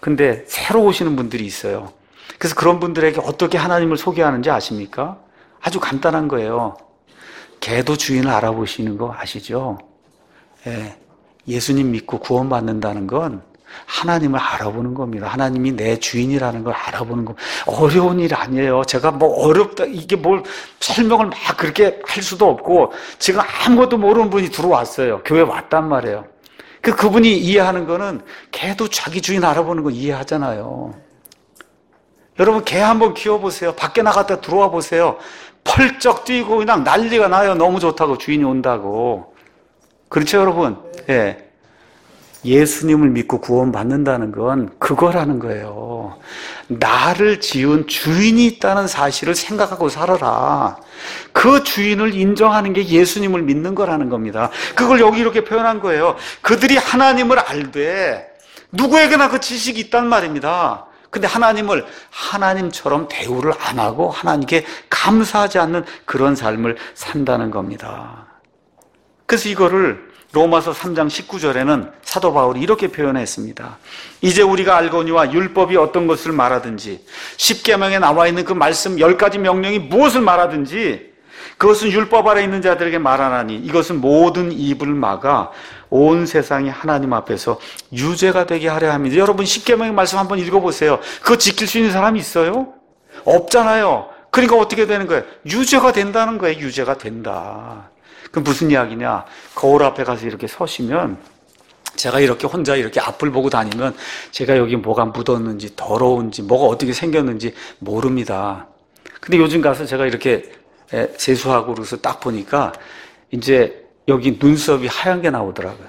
Speaker 1: 근데 새로 오시는 분들이 있어요. 그래서 그런 분들에게 어떻게 하나님을 소개하는지 아십니까? 아주 간단한 거예요. 개도 주인을 알아보시는 거 아시죠? 예, 예수님 믿고 구원받는다는 건 하나님을 알아보는 겁니다. 하나님이 내 주인이라는 걸 알아보는 거. 어려운 일 아니에요. 제가 뭐 어렵다, 이게 뭘 설명을 막 그렇게 할 수도 없고, 지금 아무것도 모르는 분이 들어왔어요. 교회 왔단 말이에요. 그분이 이해하는 거는 개도 자기 주인 알아보는 거 이해하잖아요. 여러분, 개 한번 키워보세요. 밖에 나갔다 들어와 보세요. 펄쩍 뛰고 그냥 난리가 나요. 너무 좋다고, 주인이 온다고. 그렇죠, 여러분? 예. 예수님을 믿고 구원받는다는 건 그거라는 거예요. 나를 지은 주인이 있다는 사실을 생각하고 살아라. 그 주인을 인정하는 게 예수님을 믿는 거라는 겁니다. 그걸 여기 이렇게 표현한 거예요. 그들이 하나님을 알되 누구에게나 그 지식이 있단 말입니다. 근데 하나님을 하나님처럼 대우를 안 하고 하나님께 감사하지 않는 그런 삶을 산다는 겁니다. 그래서 이거를 로마서 3장 19절에는 사도 바울이 이렇게 표현했습니다. 이제 우리가 알거니와 율법이 어떤 것을 말하든지 십계명에 나와 있는 그 말씀 10가지 명령이 무엇을 말하든지 그것은 율법 아래 있는 자들에게 말하나니 이것은 모든 입을 막아 온 세상이 하나님 앞에서 유죄가 되게 하려 합니다. 여러분, 십계명의 말씀 한번 읽어보세요. 그거 지킬 수 있는 사람이 있어요? 없잖아요. 그러니까 어떻게 되는 거예요? 유죄가 된다는 거예요. 유죄가 된다. 그럼 무슨 이야기냐? 거울 앞에 가서 이렇게 서시면 제가 이렇게 혼자 이렇게 앞을 보고 다니면 제가 여기 뭐가 묻었는지 더러운지 뭐가 어떻게 생겼는지 모릅니다. 근데 요즘 가서 제가 이렇게 세수하고 그래서 딱 보니까 이제 여기 눈썹이 하얀 게 나오더라고요.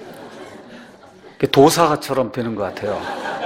Speaker 1: 도사처럼 되는 것 같아요.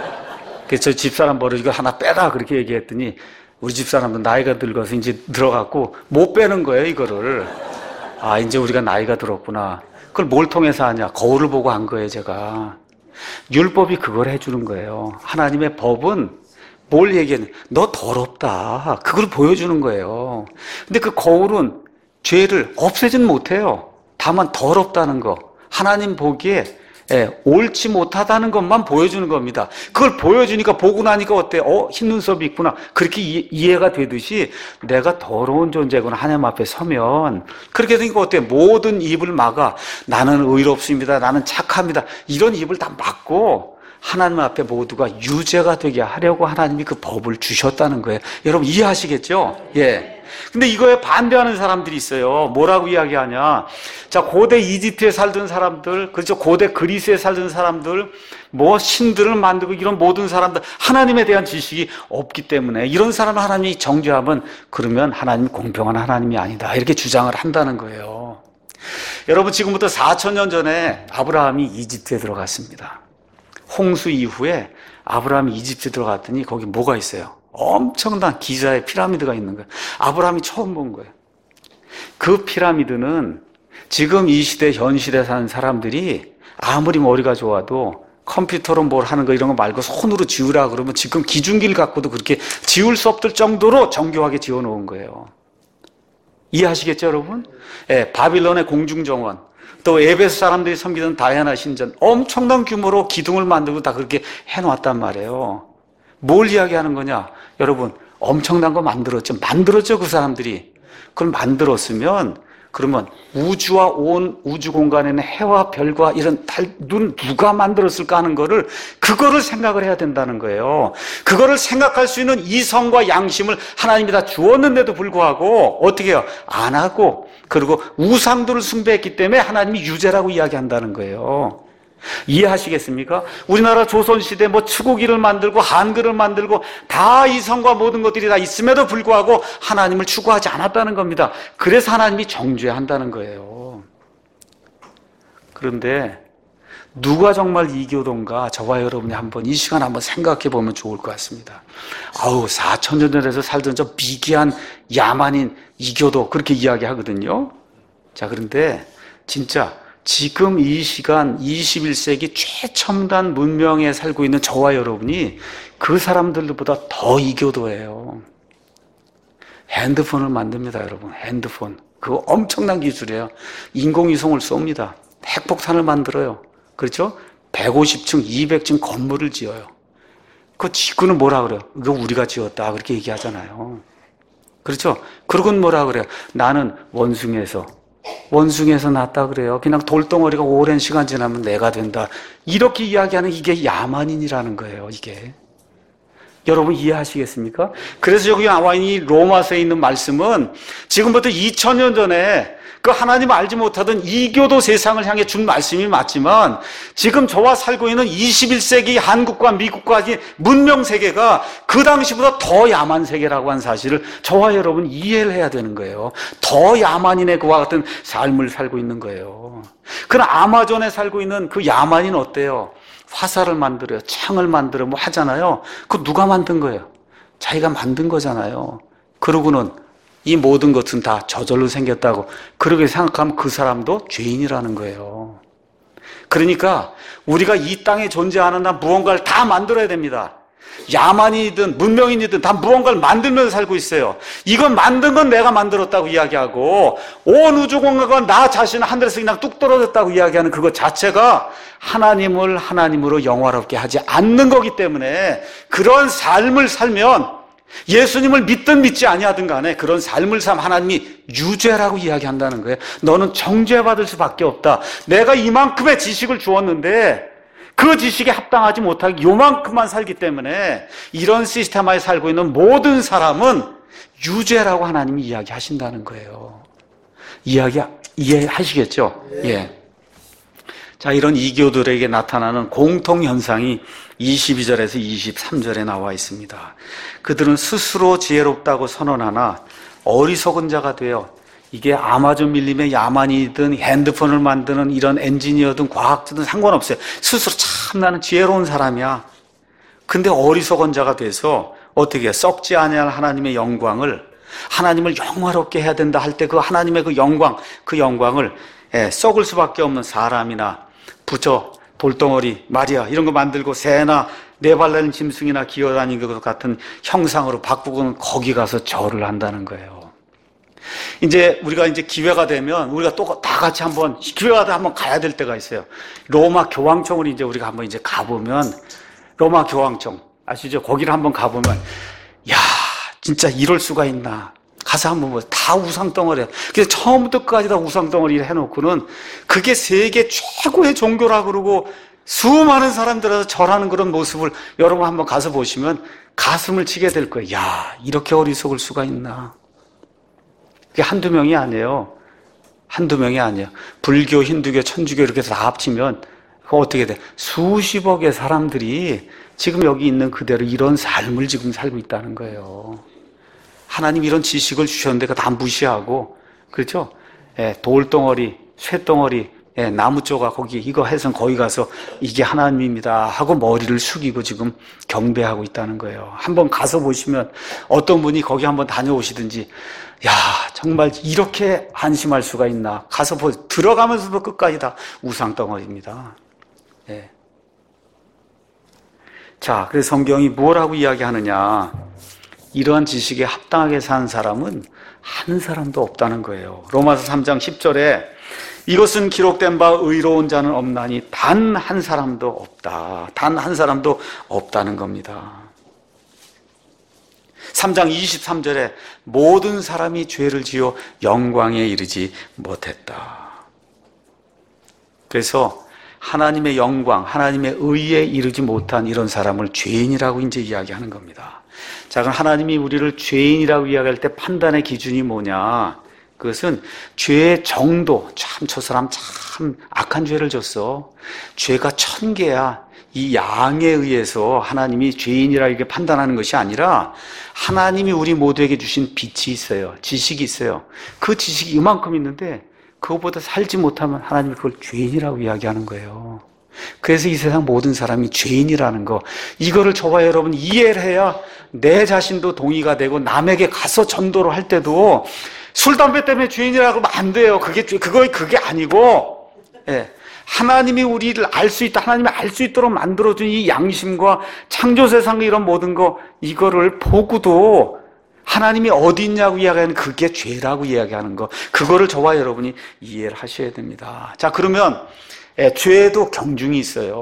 Speaker 1: 그래서 저 집사람 버릇 이거 하나 빼라 그렇게 얘기했더니 우리 집사람도 나이가 들어서 이제 들어갔고 못 빼는 거예요, 이거를. 아, 이제 우리가 나이가 들었구나. 그걸 뭘 통해서 하냐? 거울을 보고 한 거예요, 제가. 율법이 그걸 해주는 거예요. 하나님의 법은 뭘 얘기하냐? 너 더럽다. 그걸 보여주는 거예요. 근데 그 거울은 죄를 없애진 못해요. 다만 더럽다는 거. 하나님 보기에 옳지 못하다는 것만 보여주는 겁니다. 그걸 보여주니까 보고 나니까 어때요? 흰 눈썹이 있구나. 그렇게 이해가 되듯이 내가 더러운 존재구나. 하나님 앞에 서면 그렇게 되니까 어때요? 모든 입을 막아. 나는 의롭습니다. 나는 착합니다. 이런 입을 다 막고 하나님 앞에 모두가 유죄가 되게 하려고 하나님이 그 법을 주셨다는 거예요. 여러분 이해하시겠죠? 예. 근데 이거에 반대하는 사람들이 있어요. 뭐라고 이야기하냐? 자, 고대 이집트에 살던 사람들, 그렇죠? 고대 그리스에 살던 사람들, 뭐 신들을 만들고 이런 모든 사람들, 하나님에 대한 지식이 없기 때문에 이런 사람을 하나님이 정죄하면 그러면 하나님이 공평한 하나님이 아니다. 이렇게 주장을 한다는 거예요. 여러분, 지금부터 4,000년 전에 아브라함이 이집트에 들어갔습니다. 홍수 이후에 아브라함이 이집트에 들어갔더니 거기 뭐가 있어요? 엄청난 기자의 피라미드가 있는 거예요. 아브라함이 처음 본 거예요. 그 피라미드는 지금 이 시대, 현 시대에 사는 사람들이 아무리 머리가 좋아도 컴퓨터로 뭘 하는 거 이런 거 말고 손으로 지으라 그러면 지금 기중기를 갖고도 그렇게 지울 수 없을 정도로 정교하게 지어놓은 거예요. 이해하시겠죠, 여러분? 예, 바빌론의 공중정원, 또 에베소 사람들이 섬기던 다이아나 신전, 엄청난 규모로 기둥을 만들고 다 그렇게 해놨단 말이에요. 뭘 이야기하는 거냐? 여러분, 엄청난 거 만들었죠, 그 사람들이. 그걸 만들었으면, 그러면 우주와 온 우주 공간에는 해와 별과 이런 눈 누가 만들었을까 하는 거를, 그거를 생각을 해야 된다는 거예요. 그거를 생각할 수 있는 이성과 양심을 하나님이 다 주었는데도 불구하고, 어떻게 해요? 안 하고, 그리고 우상들을 숭배했기 때문에 하나님이 유죄라고 이야기한다는 거예요. 이해하시겠습니까? 우리나라 조선시대 뭐 추구기를 만들고 한글을 만들고 다 이성과 모든 것들이 다 있음에도 불구하고 하나님을 추구하지 않았다는 겁니다. 그래서 하나님이 정죄한다는 거예요. 그런데 누가 정말 이교도인가 저와 여러분이 한번 이 시간 한번 생각해 보면 좋을 것 같습니다. 4,000년 전에서 살던 저 미개한 야만인 이교도 그렇게 이야기하거든요. 자, 그런데 진짜 지금 이 시간 21세기 최첨단 문명에 살고 있는 저와 여러분이 그 사람들보다 더 이교도예요. 핸드폰을 만듭니다, 여러분. 핸드폰. 그거 엄청난 기술이에요. 인공위성을 쏩니다. 핵폭탄을 만들어요. 그렇죠? 150층, 200층 건물을 지어요. 그는 뭐라 그래요? 이거 우리가 지었다. 그렇게 얘기하잖아요. 그렇죠? 그러고는 뭐라 그래요? 나는 원숭이에서 났다 그래요. 그냥 돌덩어리가 오랜 시간 지나면 내가 된다. 이렇게 이야기하는 이게 야만인이라는 거예요, 이게. 여러분 이해하시겠습니까? 그래서 여기 나와 있는 이 로마서에 있는 말씀은 지금부터 2000년 전에 그 하나님 알지 못하던 이교도 세상을 향해 준 말씀이 맞지만 지금 저와 살고 있는 21세기 한국과 미국과 문명 세계가 그 당시보다 더 야만 세계라고 한 사실을 저와 여러분 이해를 해야 되는 거예요. 더 야만인의 그와 같은 삶을 살고 있는 거예요. 그러나 아마존에 살고 있는 그 야만인 어때요? 화살을 만들어요. 창을 만들어 뭐 하잖아요. 그거 누가 만든 거예요? 자기가 만든 거잖아요. 그러고는 이 모든 것은 다 저절로 생겼다고 그렇게 생각하면 그 사람도 죄인이라는 거예요. 그러니까 우리가 이 땅에 존재하는 한 무언가를 다 만들어야 됩니다. 야만이든 문명인이든 다 무언가를 만들면서 살고 있어요. 이건 만든 건 내가 만들었다고 이야기하고 온 우주공간과 나 자신은 하늘에서 그냥 뚝 떨어졌다고 이야기하는 그것 자체가 하나님을 하나님으로 영화롭게 하지 않는 거기 때문에 그런 삶을 살면 예수님을 믿든 믿지 아니하든 간에 그런 삶을 살면 하나님이 유죄라고 이야기한다는 거예요. 너는 정죄받을 수밖에 없다. 내가 이만큼의 지식을 주었는데 그 지식에 합당하지 못하게 요만큼만 살기 때문에 이런 시스템 하에 살고 있는 모든 사람은 유죄라고 하나님이 이야기하신다는 거예요. 이해하시겠죠? 예. 자, 이런 이교들에게 나타나는 공통 현상이 22절에서 23절에 나와 있습니다. 그들은 스스로 지혜롭다고 선언하나 어리석은 자가 되어 이게 아마존 밀림의 야만이든 핸드폰을 만드는 이런 엔지니어든 과학자든 상관없어요. 스스로 참 나는 지혜로운 사람이야. 근데 어리석은 자가 돼서 어떻게 해요? 썩지 아니할 하나님의 영광을 하나님을 영화롭게 해야 된다 할 때 그 하나님의 그 영광을 썩을 수밖에 없는 사람이나 부처, 돌덩어리, 말이야 이런 거 만들고 새나 네발 달린 짐승이나 기어다니는 것 같은 형상으로 바꾸고는 거기 가서 절을 한다는 거예요. 이제 우리가 기회가 되면 우리가 또 다 같이 기회가 되면 한번 가야 될 때가 있어요. 로마 교황청을 이제 우리가 한번 가보면 로마 교황청 아시죠? 거기를 한번 가보면 야 진짜 이럴 수가 있나? 가서 한번 다 우상덩어리야. 그래서 처음부터 끝까지 다 우상덩어리를 해놓고는 그게 세계 최고의 종교라 그러고 수많은 사람들에서 절하는 그런 모습을 여러분 한번 가서 보시면 가슴을 치게 될 거예요. 야 이렇게 어리석을 수가 있나? 그게 한두 명이 아니에요. 불교, 힌두교, 천주교 이렇게 해서 다 합치면 그거 어떻게 돼? 수십억의 사람들이 지금 여기 있는 그대로 이런 삶을 지금 살고 있다는 거예요. 하나님 이런 지식을 주셨는데 그거 다 무시하고 그렇죠? 돌덩어리, 쇠덩어리, 나무 조각 거기 이거 해서 거기 가서 이게 하나님입니다 하고 머리를 숙이고 지금 경배하고 있다는 거예요. 한번 가서 보시면 어떤 분이 거기 한번 다녀오시든지 야 정말 이렇게 안심할 수가 있나 가서 들어가면서도 끝까지 다 우상덩어리입니다. 자, 그래서 성경이 뭐라고 이야기하느냐? 이러한 지식에 합당하게 사는 사람은 한 사람도 없다는 거예요. 로마서 3장 10절에 이것은 기록된 바 의로운 자는 없나니 단 한 사람도 없다. 단 한 사람도 없다는 겁니다. 3장 23절에 모든 사람이 죄를 지어 영광에 이르지 못했다. 그래서 하나님의 영광, 하나님의 의에 이르지 못한 이런 사람을 죄인이라고 이제 이야기하는 겁니다. 자, 그럼 하나님이 우리를 죄인이라고 이야기할 때 판단의 기준이 뭐냐? 그것은 죄의 정도. 참, 저 사람 참 악한 죄를 졌어. 죄가 1000개야. 이 양에 의해서 하나님이 죄인이라 이렇게 판단하는 것이 아니라 하나님이 우리 모두에게 주신 빛이 있어요. 지식이 있어요. 그 지식이 이만큼 있는데 그것보다 살지 못하면 하나님이 그걸 죄인이라고 이야기하는 거예요. 그래서 이 세상 모든 사람이 죄인이라는 거, 이거를 저와 여러분 이해를 해야 내 자신도 동의가 되고 남에게 가서 전도를 할 때도 술, 담배 때문에 죄인이라고 하면 안 돼요. 그게 아니고, 하나님이 우리를 알 수 있다, 하나님이 알 수 있도록 만들어준 이 양심과 창조 세상의 이런 모든 거, 이거를 보고도 하나님이 어디 있냐고 이야기하는 그게 죄라고 이야기하는 거, 그거를 저와 여러분이 이해를 하셔야 됩니다. 자, 그러면 죄에도 경중이 있어요.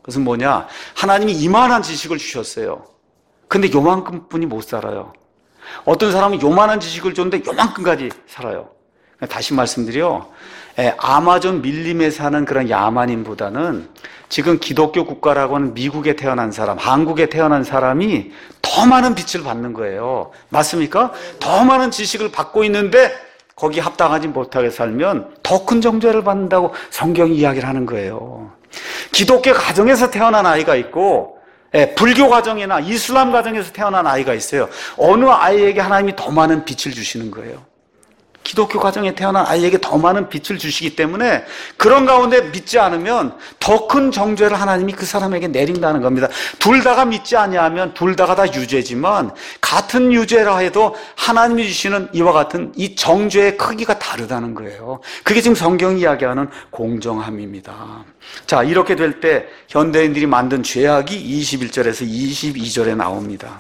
Speaker 1: 그것은 뭐냐? 하나님이 이만한 지식을 주셨어요. 근데 요만큼뿐이 못 살아요. 어떤 사람은 요만한 지식을 줬는데 요만큼까지 살아요. 다시 말씀드려, 아마존 밀림에 사는 그런 야만인보다는 지금 기독교 국가라고 하는 미국에 태어난 사람, 한국에 태어난 사람이 더 많은 빛을 받는 거예요. 맞습니까? 더 많은 지식을 받고 있는데 거기 합당하지 못하게 살면 더 큰 정죄를 받는다고 성경이 이야기를 하는 거예요. 기독교 가정에서 태어난 아이가 있고 불교 가정이나 이슬람 가정에서 태어난 아이가 있어요. 어느 아이에게 하나님이 더 많은 빛을 주시는 거예요. 기독교 가정에 태어난 아이에게 더 많은 빛을 주시기 때문에 그런 가운데 믿지 않으면 더 큰 정죄를 하나님이 그 사람에게 내린다는 겁니다. 둘 다가 믿지 아니하면 둘 다가 다 유죄지만 같은 유죄라 해도 하나님이 주시는 이와 같은 이 정죄의 크기가 다르다는 거예요. 그게 지금 성경이 이야기하는 공정함입니다. 자, 이렇게 될 때 현대인들이 만든 죄악이 21절에서 22절에 나옵니다.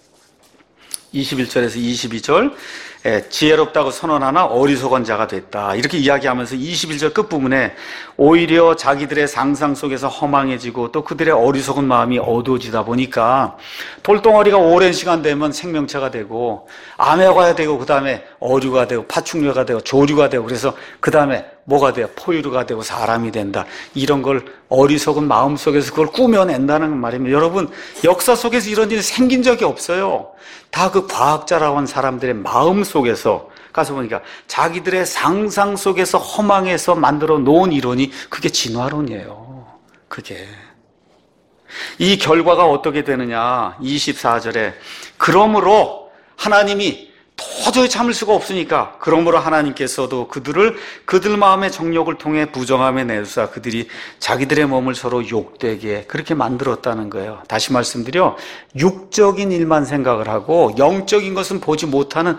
Speaker 1: 21절에서 22절, 지혜롭다고 선언하나 어리석은 자가 됐다. 이렇게 이야기하면서 21절 끝부분에 오히려 자기들의 상상 속에서 허망해지고 또 그들의 어리석은 마음이 어두워지다 보니까 돌덩어리가 오랜 시간 되면 생명체가 되고 암해가 되고 그 다음에 어류가 되고 파충류가 되고 조류가 되고 그래서 그 다음에 뭐가 돼요? 포유류가 되고 사람이 된다. 이런 걸 어리석은 마음 속에서 그걸 꾸며낸다는 말입니다. 여러분, 역사 속에서 이런 일이 생긴 적이 없어요. 다 그 과학자라고 하는 사람들의 마음 속에서 가서 보니까 자기들의 상상 속에서 허망해서 만들어 놓은 이론이 그게 진화론이에요. 그게. 이 결과가 어떻게 되느냐? 24절에 그러므로 하나님이 도저히 참을 수가 없으니까 그러므로 하나님께서도 그들 마음의 정욕을 통해 부정함에 내두사 그들이 자기들의 몸을 서로 욕되게 그렇게 만들었다는 거예요. 다시 말씀드려 육적인 일만 생각을 하고 영적인 것은 보지 못하는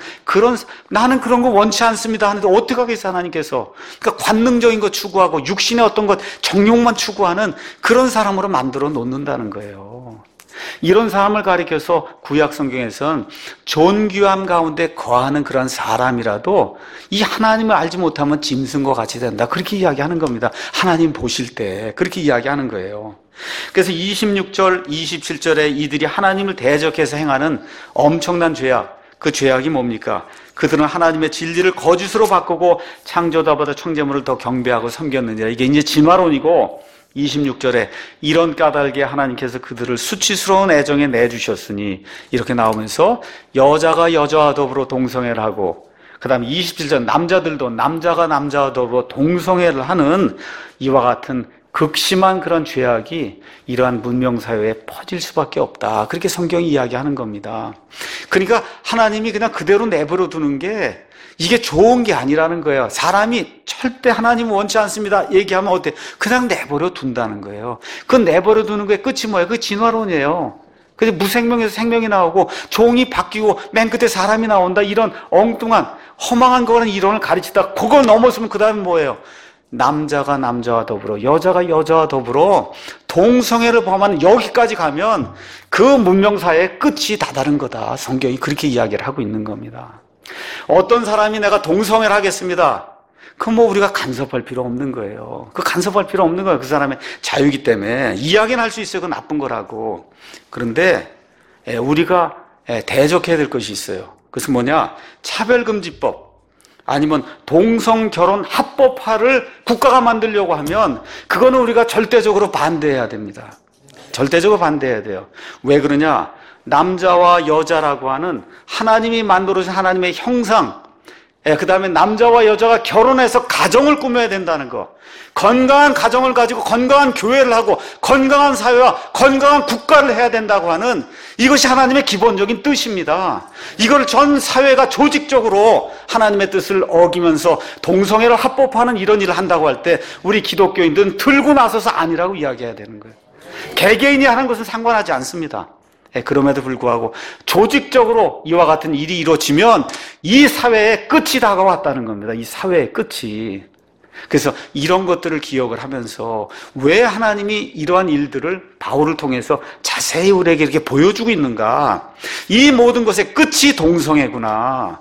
Speaker 1: 나는 그런 거 원치 않습니다 하는데 어떻게 하겠어 하나님께서. 그러니까 관능적인 것 추구하고 육신의 어떤 것 정욕만 추구하는 그런 사람으로 만들어 놓는다는 거예요. 이런 사람을 가리켜서 구약 성경에서는 존귀함 가운데 거하는 그런 사람이라도 이 하나님을 알지 못하면 짐승과 같이 된다. 그렇게 이야기하는 겁니다. 하나님 보실 때 그렇게 이야기하는 거예요. 그래서 26절, 27절에 이들이 하나님을 대적해서 행하는 엄청난 죄악, 그 죄악이 뭡니까? 그들은 하나님의 진리를 거짓으로 바꾸고 창조자보다 창조물을 더 경배하고 섬겼느니라. 이게 이제 진화론이고 26절에 이런 까닭에 하나님께서 그들을 수치스러운 애정에 내주셨으니 이렇게 나오면서 여자가 여자와 더불어 동성애를 하고 그 다음에 27절 남자들도 남자가 남자와 더불어 동성애를 하는 이와 같은 극심한 그런 죄악이 이러한 문명사회에 퍼질 수밖에 없다. 그렇게 성경이 이야기하는 겁니다. 그러니까 하나님이 그냥 그대로 내버려 두는 게 이게 좋은 게 아니라는 거예요. 사람이 절대 하나님은 원치 않습니다 얘기하면 어때? 그냥 내버려 둔다는 거예요. 그 내버려 두는 거의 끝이 뭐예요? 그 진화론이에요. 그래서 무생명에서 생명이 나오고 종이 바뀌고 맨 끝에 사람이 나온다. 이런 엉뚱한 허망한 거라는 이론을 가르치다 그걸 넘어서면 그 다음에 뭐예요? 남자가 남자와 더불어 여자가 여자와 더불어 동성애를 범하는 여기까지 가면 그 문명사회의 끝이 다다른 거다. 성경이 그렇게 이야기를 하고 있는 겁니다. 어떤 사람이 내가 동성애를 하겠습니다. 그럼 뭐 우리가 간섭할 필요 없는 거예요. 그 간섭할 필요 없는 거예요. 그 사람의 자유이기 때문에 이야기는 할 수 있어요. 그건 나쁜 거라고. 그런데 우리가 대적해야 될 것이 있어요. 그것은 뭐냐? 차별금지법 아니면 동성결혼 합법화를 국가가 만들려고 하면 그거는 우리가 절대적으로 반대해야 됩니다. 절대적으로 반대해야 돼요. 왜 그러냐? 남자와 여자라고 하는 하나님이 만들어주신 하나님의 형상, 그 다음에 남자와 여자가 결혼해서 가정을 꾸며야 된다는 거, 건강한 가정을 가지고 건강한 교회를 하고 건강한 사회와 건강한 국가를 해야 된다고 하는 이것이 하나님의 기본적인 뜻입니다. 이걸 전 사회가 조직적으로 하나님의 뜻을 어기면서 동성애를 합법화하는 이런 일을 한다고 할 때 우리 기독교인들은 들고 나서서 아니라고 이야기해야 되는 거예요. 개개인이 하는 것은 상관하지 않습니다. 그럼에도 불구하고 조직적으로 이와 같은 일이 이루어지면 이 사회의 끝이 다가왔다는 겁니다. 이 사회의 끝이. 그래서 이런 것들을 기억을 하면서 왜 하나님이 이러한 일들을 바울을 통해서 자세히 우리에게 이렇게 보여주고 있는가? 이 모든 것의 끝이 동성애구나.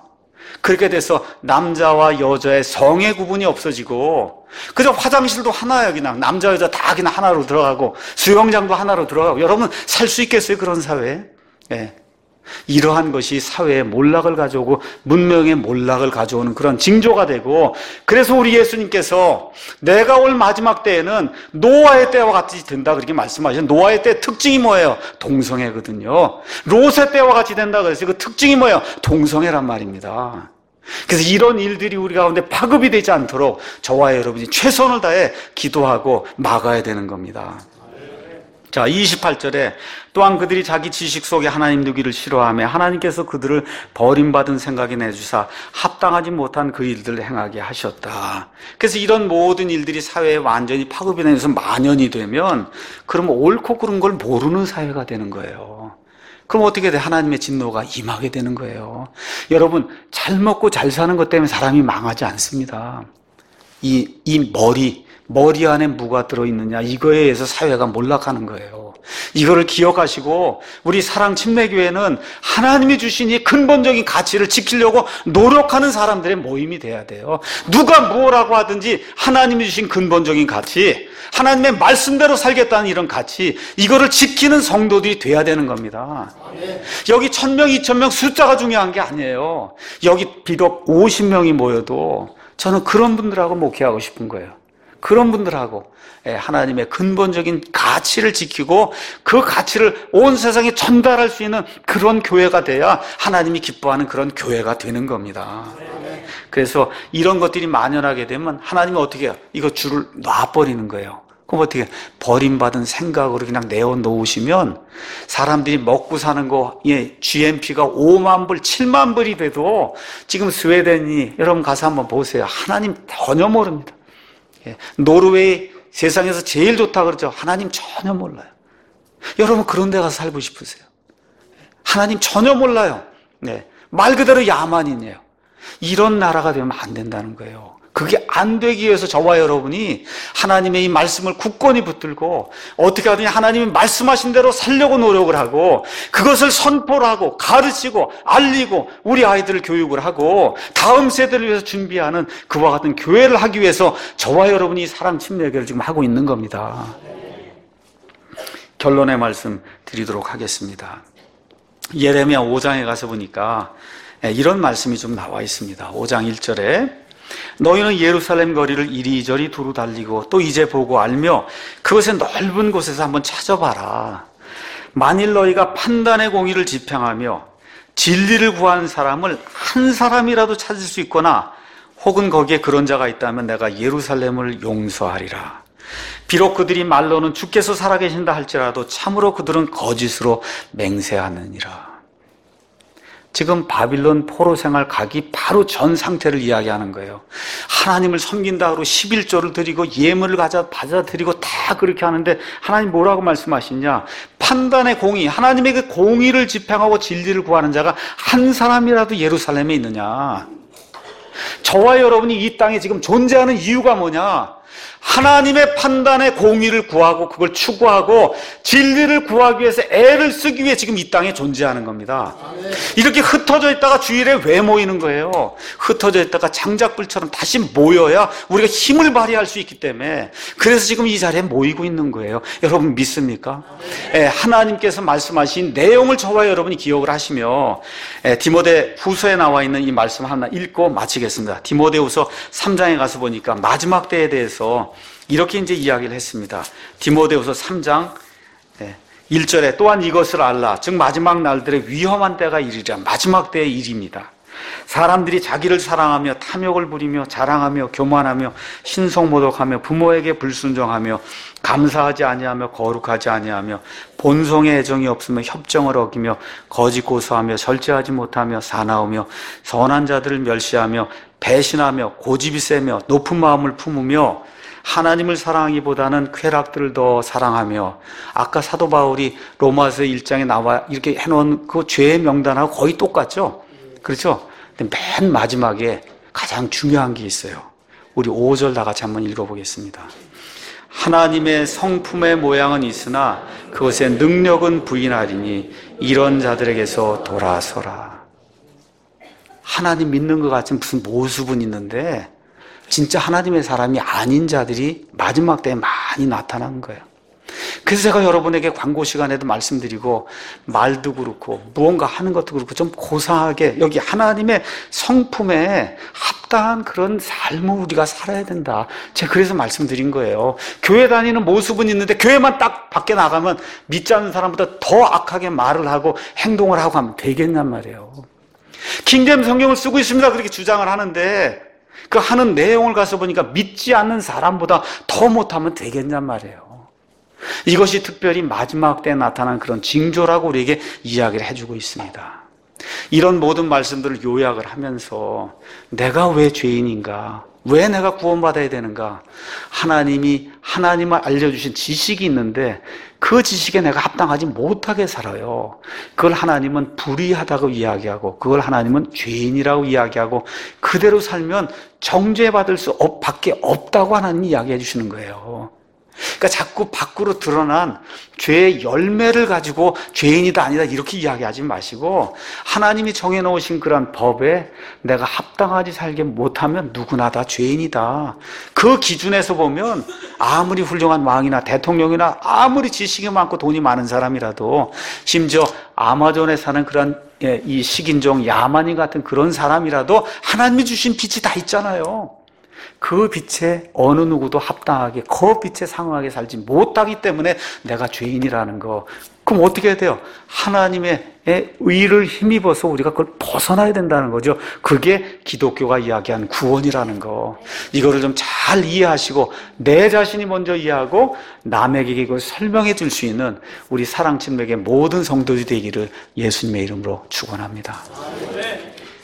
Speaker 1: 그렇게 돼서 남자와 여자의 성의 구분이 없어지고 그저 화장실도 하나야. 그냥 남자 여자 다 그냥 하나로 들어가고 수영장도 하나로 들어가고. 여러분 살 수 있겠어요 그런 사회에? 예. 이러한 것이 사회의 몰락을 가져오고 문명의 몰락을 가져오는 그런 징조가 되고, 그래서 우리 예수님께서 내가 올 마지막 때에는 노아의 때와 같이 된다 그렇게 말씀하셨어요. 노아의 때 특징이 뭐예요? 동성애거든요. 롯의 때와 같이 된다 그래서 그 특징이 뭐예요? 동성애란 말입니다. 그래서 이런 일들이 우리 가운데 파급이 되지 않도록 저와 여러분이 최선을 다해 기도하고 막아야 되는 겁니다. 자, 28절에 또한 그들이 자기 지식 속에 하나님 두기를 싫어하며 하나님께서 그들을 버림받은 생각이 내주사 합당하지 못한 그 일들을 행하게 하셨다. 그래서 이런 모든 일들이 사회에 완전히 파급이 되면서 만연이 되면 그러면 옳고 그른 걸 모르는 사회가 되는 거예요. 그럼 어떻게 돼? 하나님의 진노가 임하게 되는 거예요. 여러분, 잘 먹고 잘 사는 것 때문에 사람이 망하지 않습니다. 이 머리 안에 뭐가 들어있느냐, 이거에 의해서 사회가 몰락하는 거예요. 이거를 기억하시고 우리 사랑침례교회는 하나님이 주신 이 근본적인 가치를 지키려고 노력하는 사람들의 모임이 돼야 돼요. 누가 뭐라고 하든지 하나님이 주신 근본적인 가치, 하나님의 말씀대로 살겠다는 이런 가치, 이거를 지키는 성도들이 돼야 되는 겁니다. 여기 1000명, 2000명 숫자가 중요한 게 아니에요. 여기 비록 50명이 모여도 저는 그런 분들하고 목회하고 싶은 거예요. 그런 분들하고 하나님의 근본적인 가치를 지키고 그 가치를 온 세상에 전달할 수 있는 그런 교회가 돼야 하나님이 기뻐하는 그런 교회가 되는 겁니다. 그래서 이런 것들이 만연하게 되면 하나님이 어떻게 해요? 이거 줄을 놔버리는 거예요. 그럼 어떻게 해요? 버림받은 생각으로 그냥 내어놓으시면 사람들이 먹고 사는 거, GNP가 5만 불, 7만 불이 돼도 지금 스웨덴이, 여러분 가서 한번 보세요. 하나님 전혀 모릅니다. 노르웨이 세상에서 제일 좋다 그러죠. 하나님 전혀 몰라요. 여러분 그런 데 가서 살고 싶으세요? 하나님 전혀 몰라요. 말 그대로 야만인이에요. 이런 나라가 되면 안 된다는 거예요. 그게 안 되기 위해서 저와 여러분이 하나님의 이 말씀을 굳건히 붙들고 어떻게 하든지 하나님이 말씀하신 대로 살려고 노력을 하고 그것을 선포를 하고 가르치고 알리고 우리 아이들을 교육을 하고 다음 세대를 위해서 준비하는 그와 같은 교회를 하기 위해서 저와 여러분이 사랑침례교회를 지금 하고 있는 겁니다. 결론의 말씀 드리도록 하겠습니다. 예레미야 5장에 가서 보니까 이런 말씀이 좀 나와 있습니다. 5장 1절에 너희는 예루살렘 거리를 이리저리 두루 달리고 또 이제 보고 알며 그것의 넓은 곳에서 한번 찾아봐라. 만일 너희가 판단의 공의를 지평하며 진리를 구하는 사람을 한 사람이라도 찾을 수 있거나 혹은 거기에 그런 자가 있다면 내가 예루살렘을 용서하리라. 비록 그들이 말로는 주께서 살아계신다 할지라도 참으로 그들은 거짓으로 맹세하느니라. 지금 바빌론 포로 생활 가기 바로 전 상태를 이야기하는 거예요. 하나님을 섬긴다고 11조를 드리고 예물을 받아들이고 다 그렇게 하는데 하나님 뭐라고 말씀하시냐? 판단의 공의, 하나님의 그 공의를 집행하고 진리를 구하는 자가 한 사람이라도 예루살렘에 있느냐? 저와 여러분이 이 땅에 지금 존재하는 이유가 뭐냐? 하나님의 판단의 공의를 구하고 그걸 추구하고 진리를 구하기 위해서 애를 쓰기 위해 지금 이 땅에 존재하는 겁니다. 이렇게 흩어져 있다가 주일에 왜 모이는 거예요? 흩어져 있다가 장작불처럼 다시 모여야 우리가 힘을 발휘할 수 있기 때문에 그래서 지금 이 자리에 모이고 있는 거예요. 여러분 믿습니까? 하나님께서 말씀하신 내용을 저와 여러분이 기억을 하시며 디모데 후서에 나와 있는 이 말씀 하나 읽고 마치겠습니다. 디모데후서 3장에 가서 보니까 마지막 때에 대해서 이렇게 이제 이야기를 했습니다. 디모데후서 3장 1절에 또한 이것을 알라. 즉 마지막 날들의 위험한 때가 이르리라. 마지막 때의 일입니다. 사람들이 자기를 사랑하며 탐욕을 부리며 자랑하며 교만하며 신성모독하며 부모에게 불순종하며 감사하지 아니하며 거룩하지 아니하며 본성의 애정이 없으며 협정을 어기며 거짓 고소하며 절제하지 못하며 사나우며 선한 자들을 멸시하며 배신하며 고집이 세며 높은 마음을 품으며 하나님을 사랑하기보다는 쾌락들을 더 사랑하며, 아까 사도 바울이 로마서 1장에 나와 이렇게 해놓은 그 죄의 명단하고 거의 똑같죠? 그렇죠? 근데 맨 마지막에 가장 중요한 게 있어요. 우리 5절 다 같이 한번 읽어보겠습니다. 하나님의 성품의 모양은 있으나 그것의 능력은 부인하리니 이런 자들에게서 돌아서라. 하나님 믿는 것 같은 무슨 모습은 있는데 진짜 하나님의 사람이 아닌 자들이 마지막 때에 많이 나타나는 거예요. 그래서 제가 여러분에게 광고 시간에도 말씀드리고 말도 그렇고 무언가 하는 것도 그렇고 좀 고상하게 여기 하나님의 성품에 합당한 그런 삶을 우리가 살아야 된다. 제가 그래서 말씀드린 거예요. 교회 다니는 모습은 있는데 교회만 딱 밖에 나가면 믿지 않는 사람보다 더 악하게 말을 하고 행동을 하고 하면 되겠냔 말이에요. 킹제임 성경을 쓰고 있습니다. 그렇게 주장을 하는데 그 하는 내용을 가서 보니까 믿지 않는 사람보다 더 못하면 되겠냔 말이에요. 이것이 특별히 마지막 때에 나타난 그런 징조라고 우리에게 이야기를 해주고 있습니다. 이런 모든 말씀들을 요약을 하면서 내가 왜 죄인인가? 왜 내가 구원받아야 되는가? 하나님을 알려주신 지식이 있는데 그 지식에 내가 합당하지 못하게 살아요. 그걸 하나님은 불의하다고 이야기하고 그걸 하나님은 죄인이라고 이야기하고 그대로 살면 정죄받을 수 밖에 없다고 하나님이 이야기해 주시는 거예요. 그러니까 자꾸 밖으로 드러난 죄의 열매를 가지고 죄인이다 아니다 이렇게 이야기하지 마시고 하나님이 정해놓으신 그런 법에 내가 합당하지 살게 못하면 누구나 다 죄인이다. 그 기준에서 보면 아무리 훌륭한 왕이나 대통령이나 아무리 지식이 많고 돈이 많은 사람이라도 심지어 아마존에 사는 그런 이 식인종 야만인 같은 그런 사람이라도 하나님이 주신 빛이 다 있잖아요. 그 빛에 어느 누구도 합당하게 그 빛에 상응하게 살지 못하기 때문에 내가 죄인이라는 거. 그럼 어떻게 해야 돼요? 하나님의 의를 힘입어서 우리가 그걸 벗어나야 된다는 거죠. 그게 기독교가 이야기하는 구원이라는 거. 이거를 좀 잘 이해하시고 내 자신이 먼저 이해하고 남에게 이걸 설명해 줄 수 있는 우리 사랑친맥의 모든 성도들이 되기를 예수님의 이름으로 축원합니다.